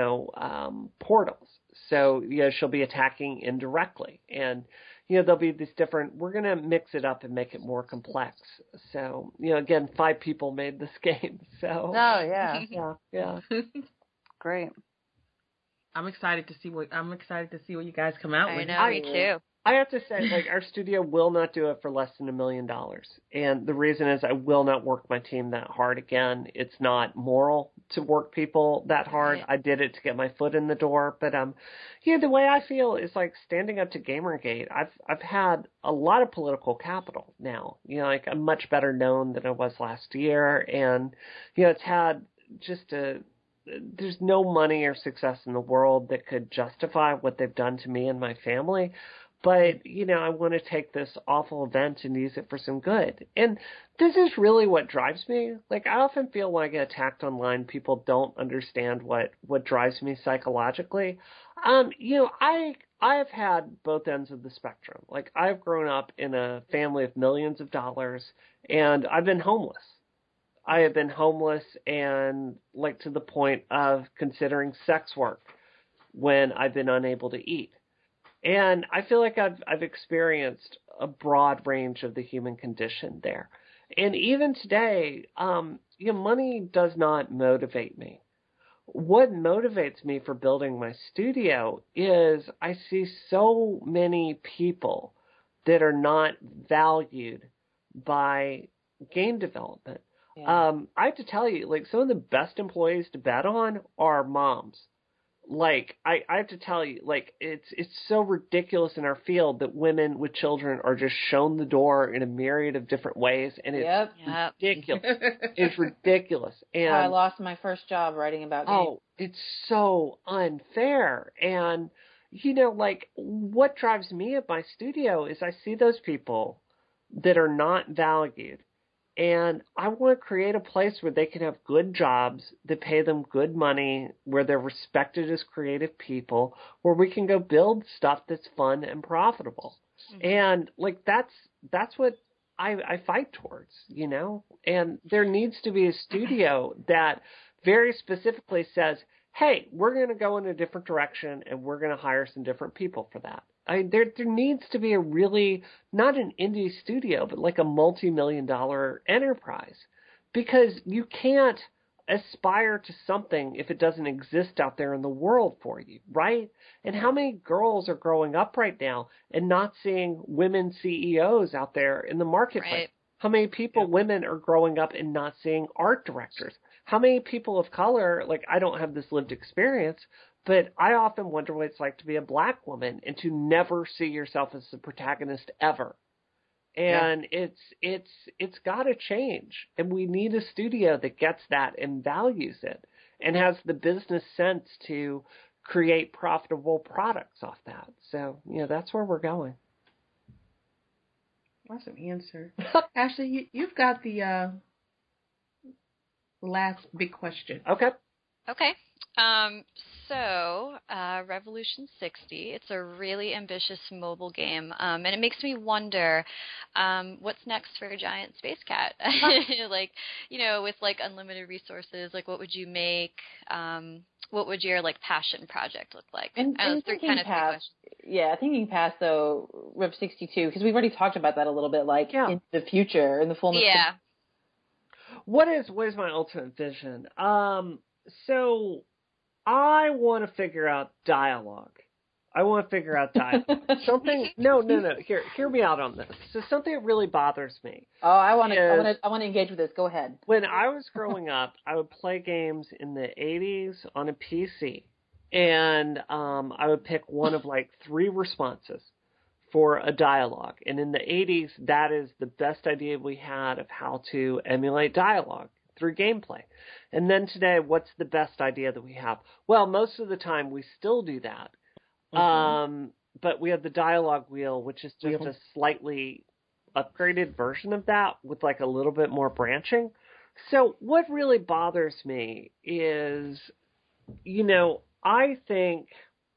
So, you know, she'll be attacking indirectly. And, you know, there'll be these different, we're going to mix it up and make it more complex. So, you know, again, 5 people made this game. So. Oh, yeah. Yeah. Great. I'm excited to see what you guys come out with. I know, me too. I have to say, like, our studio will not do it for less than $1 million. And the reason is I will not work my team that hard again. It's not moral to work people that hard. Right. I did it to get my foot in the door. But, the way I feel is like standing up to Gamergate. I've had a lot of political capital now. You know, like I'm much better known than I was last year. And, you know, it's had just there's no money or success in the world that could justify what they've done to me and my family. But, you know, I want to take this awful event and use it for some good. And this is really what drives me. Like, I often feel when I get attacked online, people don't understand what drives me psychologically. I have had both ends of the spectrum. Like, I've grown up in a family of millions of dollars, and I've been homeless. I have been homeless and, like, to the point of considering sex work when I've been unable to eat. And I feel like I've experienced a broad range of the human condition there. And even today, money does not motivate me. What motivates me for building my studio is I see so many people that are not valued by game development. Yeah. I have to tell you, like, some of the best employees to bet on are moms. Like, I have to tell you, like, it's so ridiculous in our field that women with children are just shown the door in a myriad of different ways, and it's ridiculous. It's ridiculous. And I lost my first job writing about games. Oh, it's so unfair. And, you know, like, what drives me at my studio is I see those people that are not valued. And I want to create a place where they can have good jobs that pay them good money, where they're respected as creative people, where we can go build stuff that's fun and profitable. Mm-hmm. And, like, that's what I fight towards, you know? And there needs to be a studio that very specifically says, hey, we're going to go in a different direction and we're going to hire some different people for that. There needs to be a really, not an indie studio, but like a multi-million-dollar enterprise, because you can't aspire to something if it doesn't exist out there in the world for you, right? And how many girls are growing up right now and not seeing women CEOs out there in the marketplace? Right. How many women are growing up and not seeing art directors? How many people of color, like, I don't have this lived experience, But I often wonder what it's like to be a black woman and to never see yourself as the protagonist ever. And it's got to change. And we need a studio that gets that and values it and has the business sense to create profitable products off that. So, that's where we're going. Awesome answer. Ashley, you've got the last big question. Okay. So, Revolution 60, it's a really ambitious mobile game, and it makes me wonder, what's next for Giant Space Cat? With unlimited resources, what would you make? What would your passion project look like? And thinking past though Rev 62, because we've already talked about that a little bit, in the future, in the fullness. Yeah. What is my ultimate vision? So I want to figure out dialogue. Something. No. Hear me out on this. So something that really bothers me. Oh, I want to engage with this. Go ahead. When I was growing up, I would play games in the 80s on a PC, and I would pick one of 3 responses for a dialogue. And in the 80s, that is the best idea we had of how to emulate dialogue through gameplay. And then today, what's the best idea that we have? Well, most of the time we still do that. But we have the dialogue wheel, which is just a slightly upgraded version of that with a little bit more branching. So what really bothers me is, I think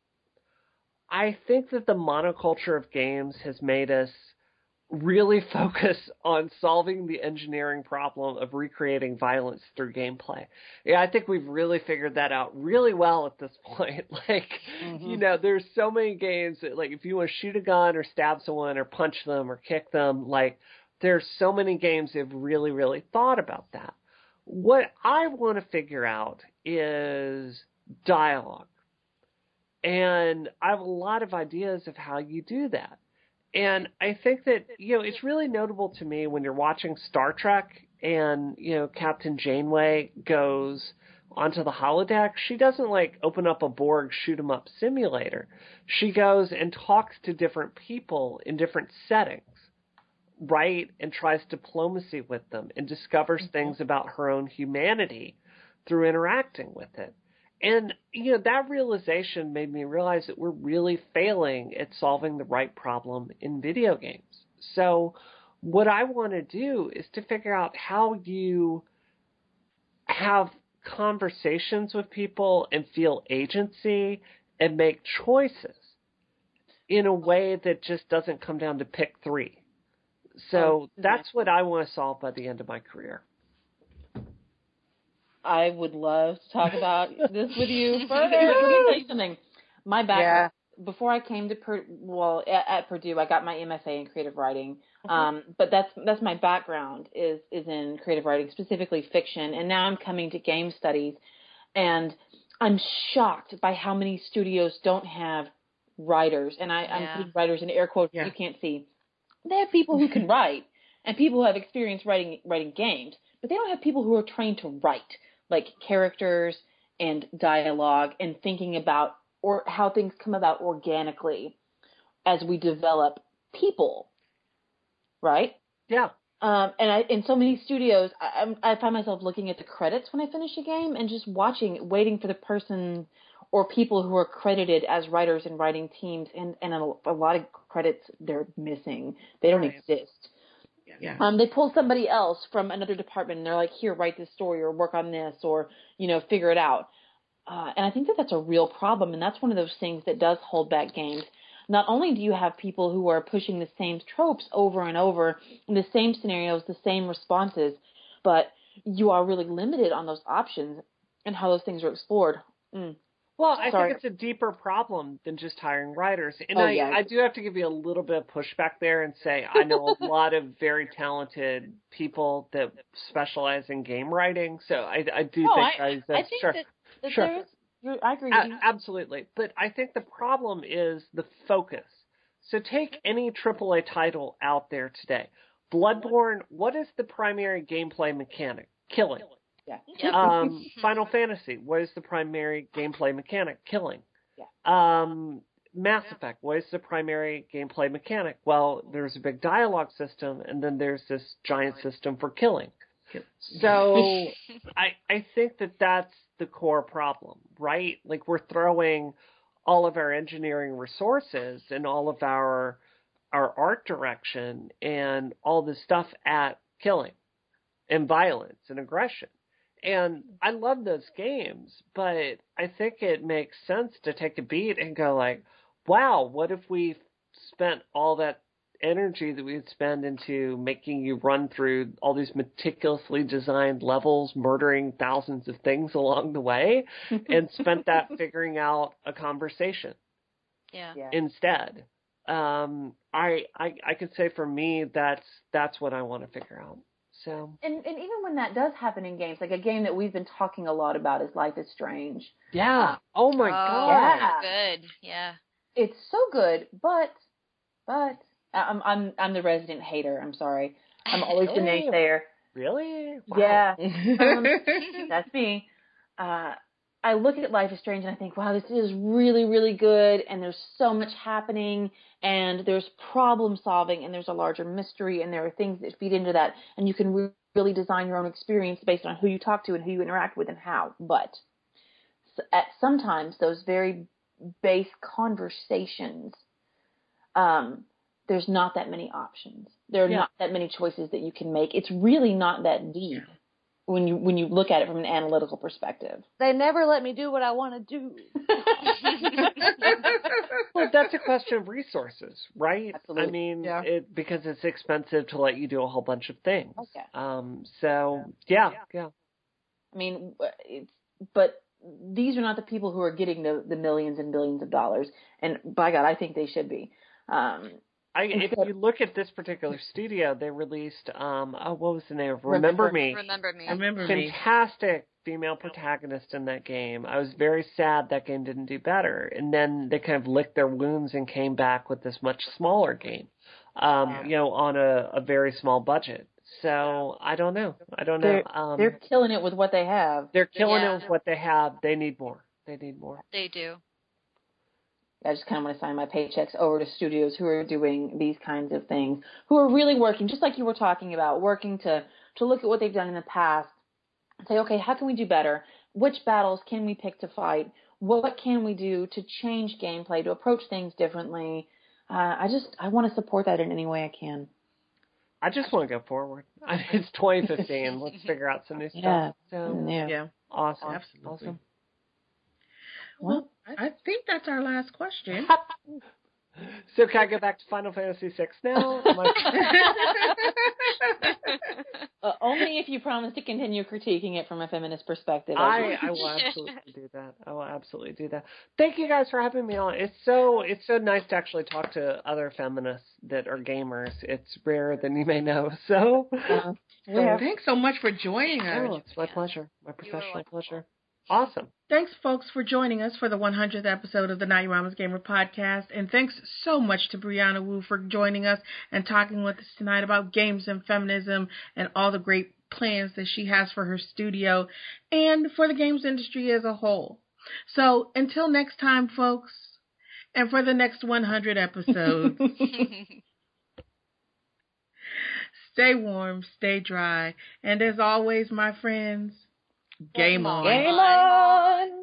that the monoculture of games has made us really focus on solving the engineering problem of recreating violence through gameplay. Yeah, I think we've really figured that out really well at this point. There's so many games that, if you want to shoot a gun or stab someone or punch them or kick them, there's so many games that have really, really thought about that. What I want to figure out is dialogue. And I have a lot of ideas of how you do that. And I think that, it's really notable to me when you're watching Star Trek and, Captain Janeway goes onto the holodeck. She doesn't open up a Borg shoot 'em up simulator. She goes and talks to different people in different settings, right? And tries diplomacy with them and discovers things about her own humanity through interacting with it. And, that realization made me realize that we're really failing at solving the right problem in video games. So what I want to do is to figure out how you have conversations with people and feel agency and make choices in a way that just doesn't come down to pick 3. So that's what I want to solve by the end of my career. I would love to talk about this with you further. Let me tell you something. My background, before I came to at Purdue, I got my MFA in creative writing. But that's my background is in creative writing, specifically fiction. And now I'm coming to game studies, and I'm shocked by how many studios don't have writers. And I'm putting writers in air quotes you can't see. They have people who can write and people who have experience writing games, but they don't have people who are trained to write, characters and dialogue and thinking about or how things come about organically as we develop people, right? Yeah. And in so many studios, I find myself looking at the credits when I finish a game and just waiting for the person or people who are credited as writers and writing teams, and a lot of credits they're missing. They don't exist. Yeah. They pull somebody else from another department and they're like, here, write this story or work on this or, figure it out. And I think that that's a real problem. And that's one of those things that does hold back games. Not only do you have people who are pushing the same tropes over and over in the same scenarios, the same responses, but you are really limited on those options and how those things are explored. Well, I think it's a deeper problem than just hiring writers. And I do have to give you a little bit of pushback there and say I know a lot of very talented people that specialize in game writing. So I do think I think sure. that Sure. I agree with you. Absolutely. But I think the problem is the focus. So take any AAA title out there today. Bloodborne, what is the primary gameplay mechanic? Killing. Yeah. Final Fantasy, what is the primary gameplay mechanic? Killing. Yeah. Mass Effect, what is the primary gameplay mechanic? Well, there's a big dialogue system, and then there's this giant system for killing. So I think that's the core problem, right? Like, we're throwing all of our engineering resources and all of our art direction and all this stuff at killing and violence and aggression. And I love those games, but I think it makes sense to take a beat and go like, wow, what if we spent all that energy that we'd spend into making you run through all these meticulously designed levels, murdering thousands of things along the way, and spent that figuring out a conversation instead. I could say for me, that's what I want to figure out. So and even when that does happen in games, like a game that we've been talking a lot about is Life is Strange. Yeah. Oh my God. Yeah. Good. Yeah. It's so good, but I'm the resident hater. I'm sorry. I'm always the naysayer. Really? Wow. Yeah. That's me. I look at Life is Strange and I think, wow, this is really, really good, and there's so much happening, and there's problem solving, and there's a larger mystery, and there are things that feed into that, and you can really design your own experience based on who you talk to and who you interact with and how. But at sometimes those very base conversations, there's not that many options. There are not that many choices that you can make. It's really not that deep. When you look at it from an analytical perspective. They never let me do what I want to do. Well, that's a question of resources, right? Absolutely. I mean, because it's expensive to let you do a whole bunch of things. Okay. Yeah. I mean, but these are not the people who are getting the millions and billions of dollars. And by God, I think they should be. If you look at this particular studio, they released, what was the name of Remember Me. Remember Me. Fantastic female protagonist in that game. I was very sad that game didn't do better. And then they kind of licked their wounds and came back with this much smaller game, on a very small budget. So I don't know. They're killing it with what they have. They're killing it with what they have. They need more. They do. I just kind of want to sign my paychecks over to studios who are doing these kinds of things, who are really working, just like you were talking about, working to look at what they've done in the past and say, okay, how can we do better? Which battles can we pick to fight? What can we do to change gameplay, to approach things differently? I want to support that in any way I can. I just want to go forward. It's 2015. Let's figure out some new stuff. Awesome. Absolutely. Awesome. Well, I think that's our last question. So can I go back to Final Fantasy VI now? Only if you promise to continue critiquing it from a feminist perspective. I will absolutely do that. I will absolutely do that. Thank you guys for having me on. It's so nice to actually talk to other feminists that are gamers. It's rarer than you may know. So thanks so much for joining us. Oh, it's my pleasure. My professional pleasure. Awesome. Thanks, folks, for joining us for the 100th episode of the Not Your Mama's Gamer podcast. And thanks so much to Brianna Wu for joining us and talking with us tonight about games and feminism and all the great plans that she has for her studio and for the games industry as a whole. So until next time, folks, and for the next 100 episodes, stay warm, stay dry, and as always, my friends, game on. Game on!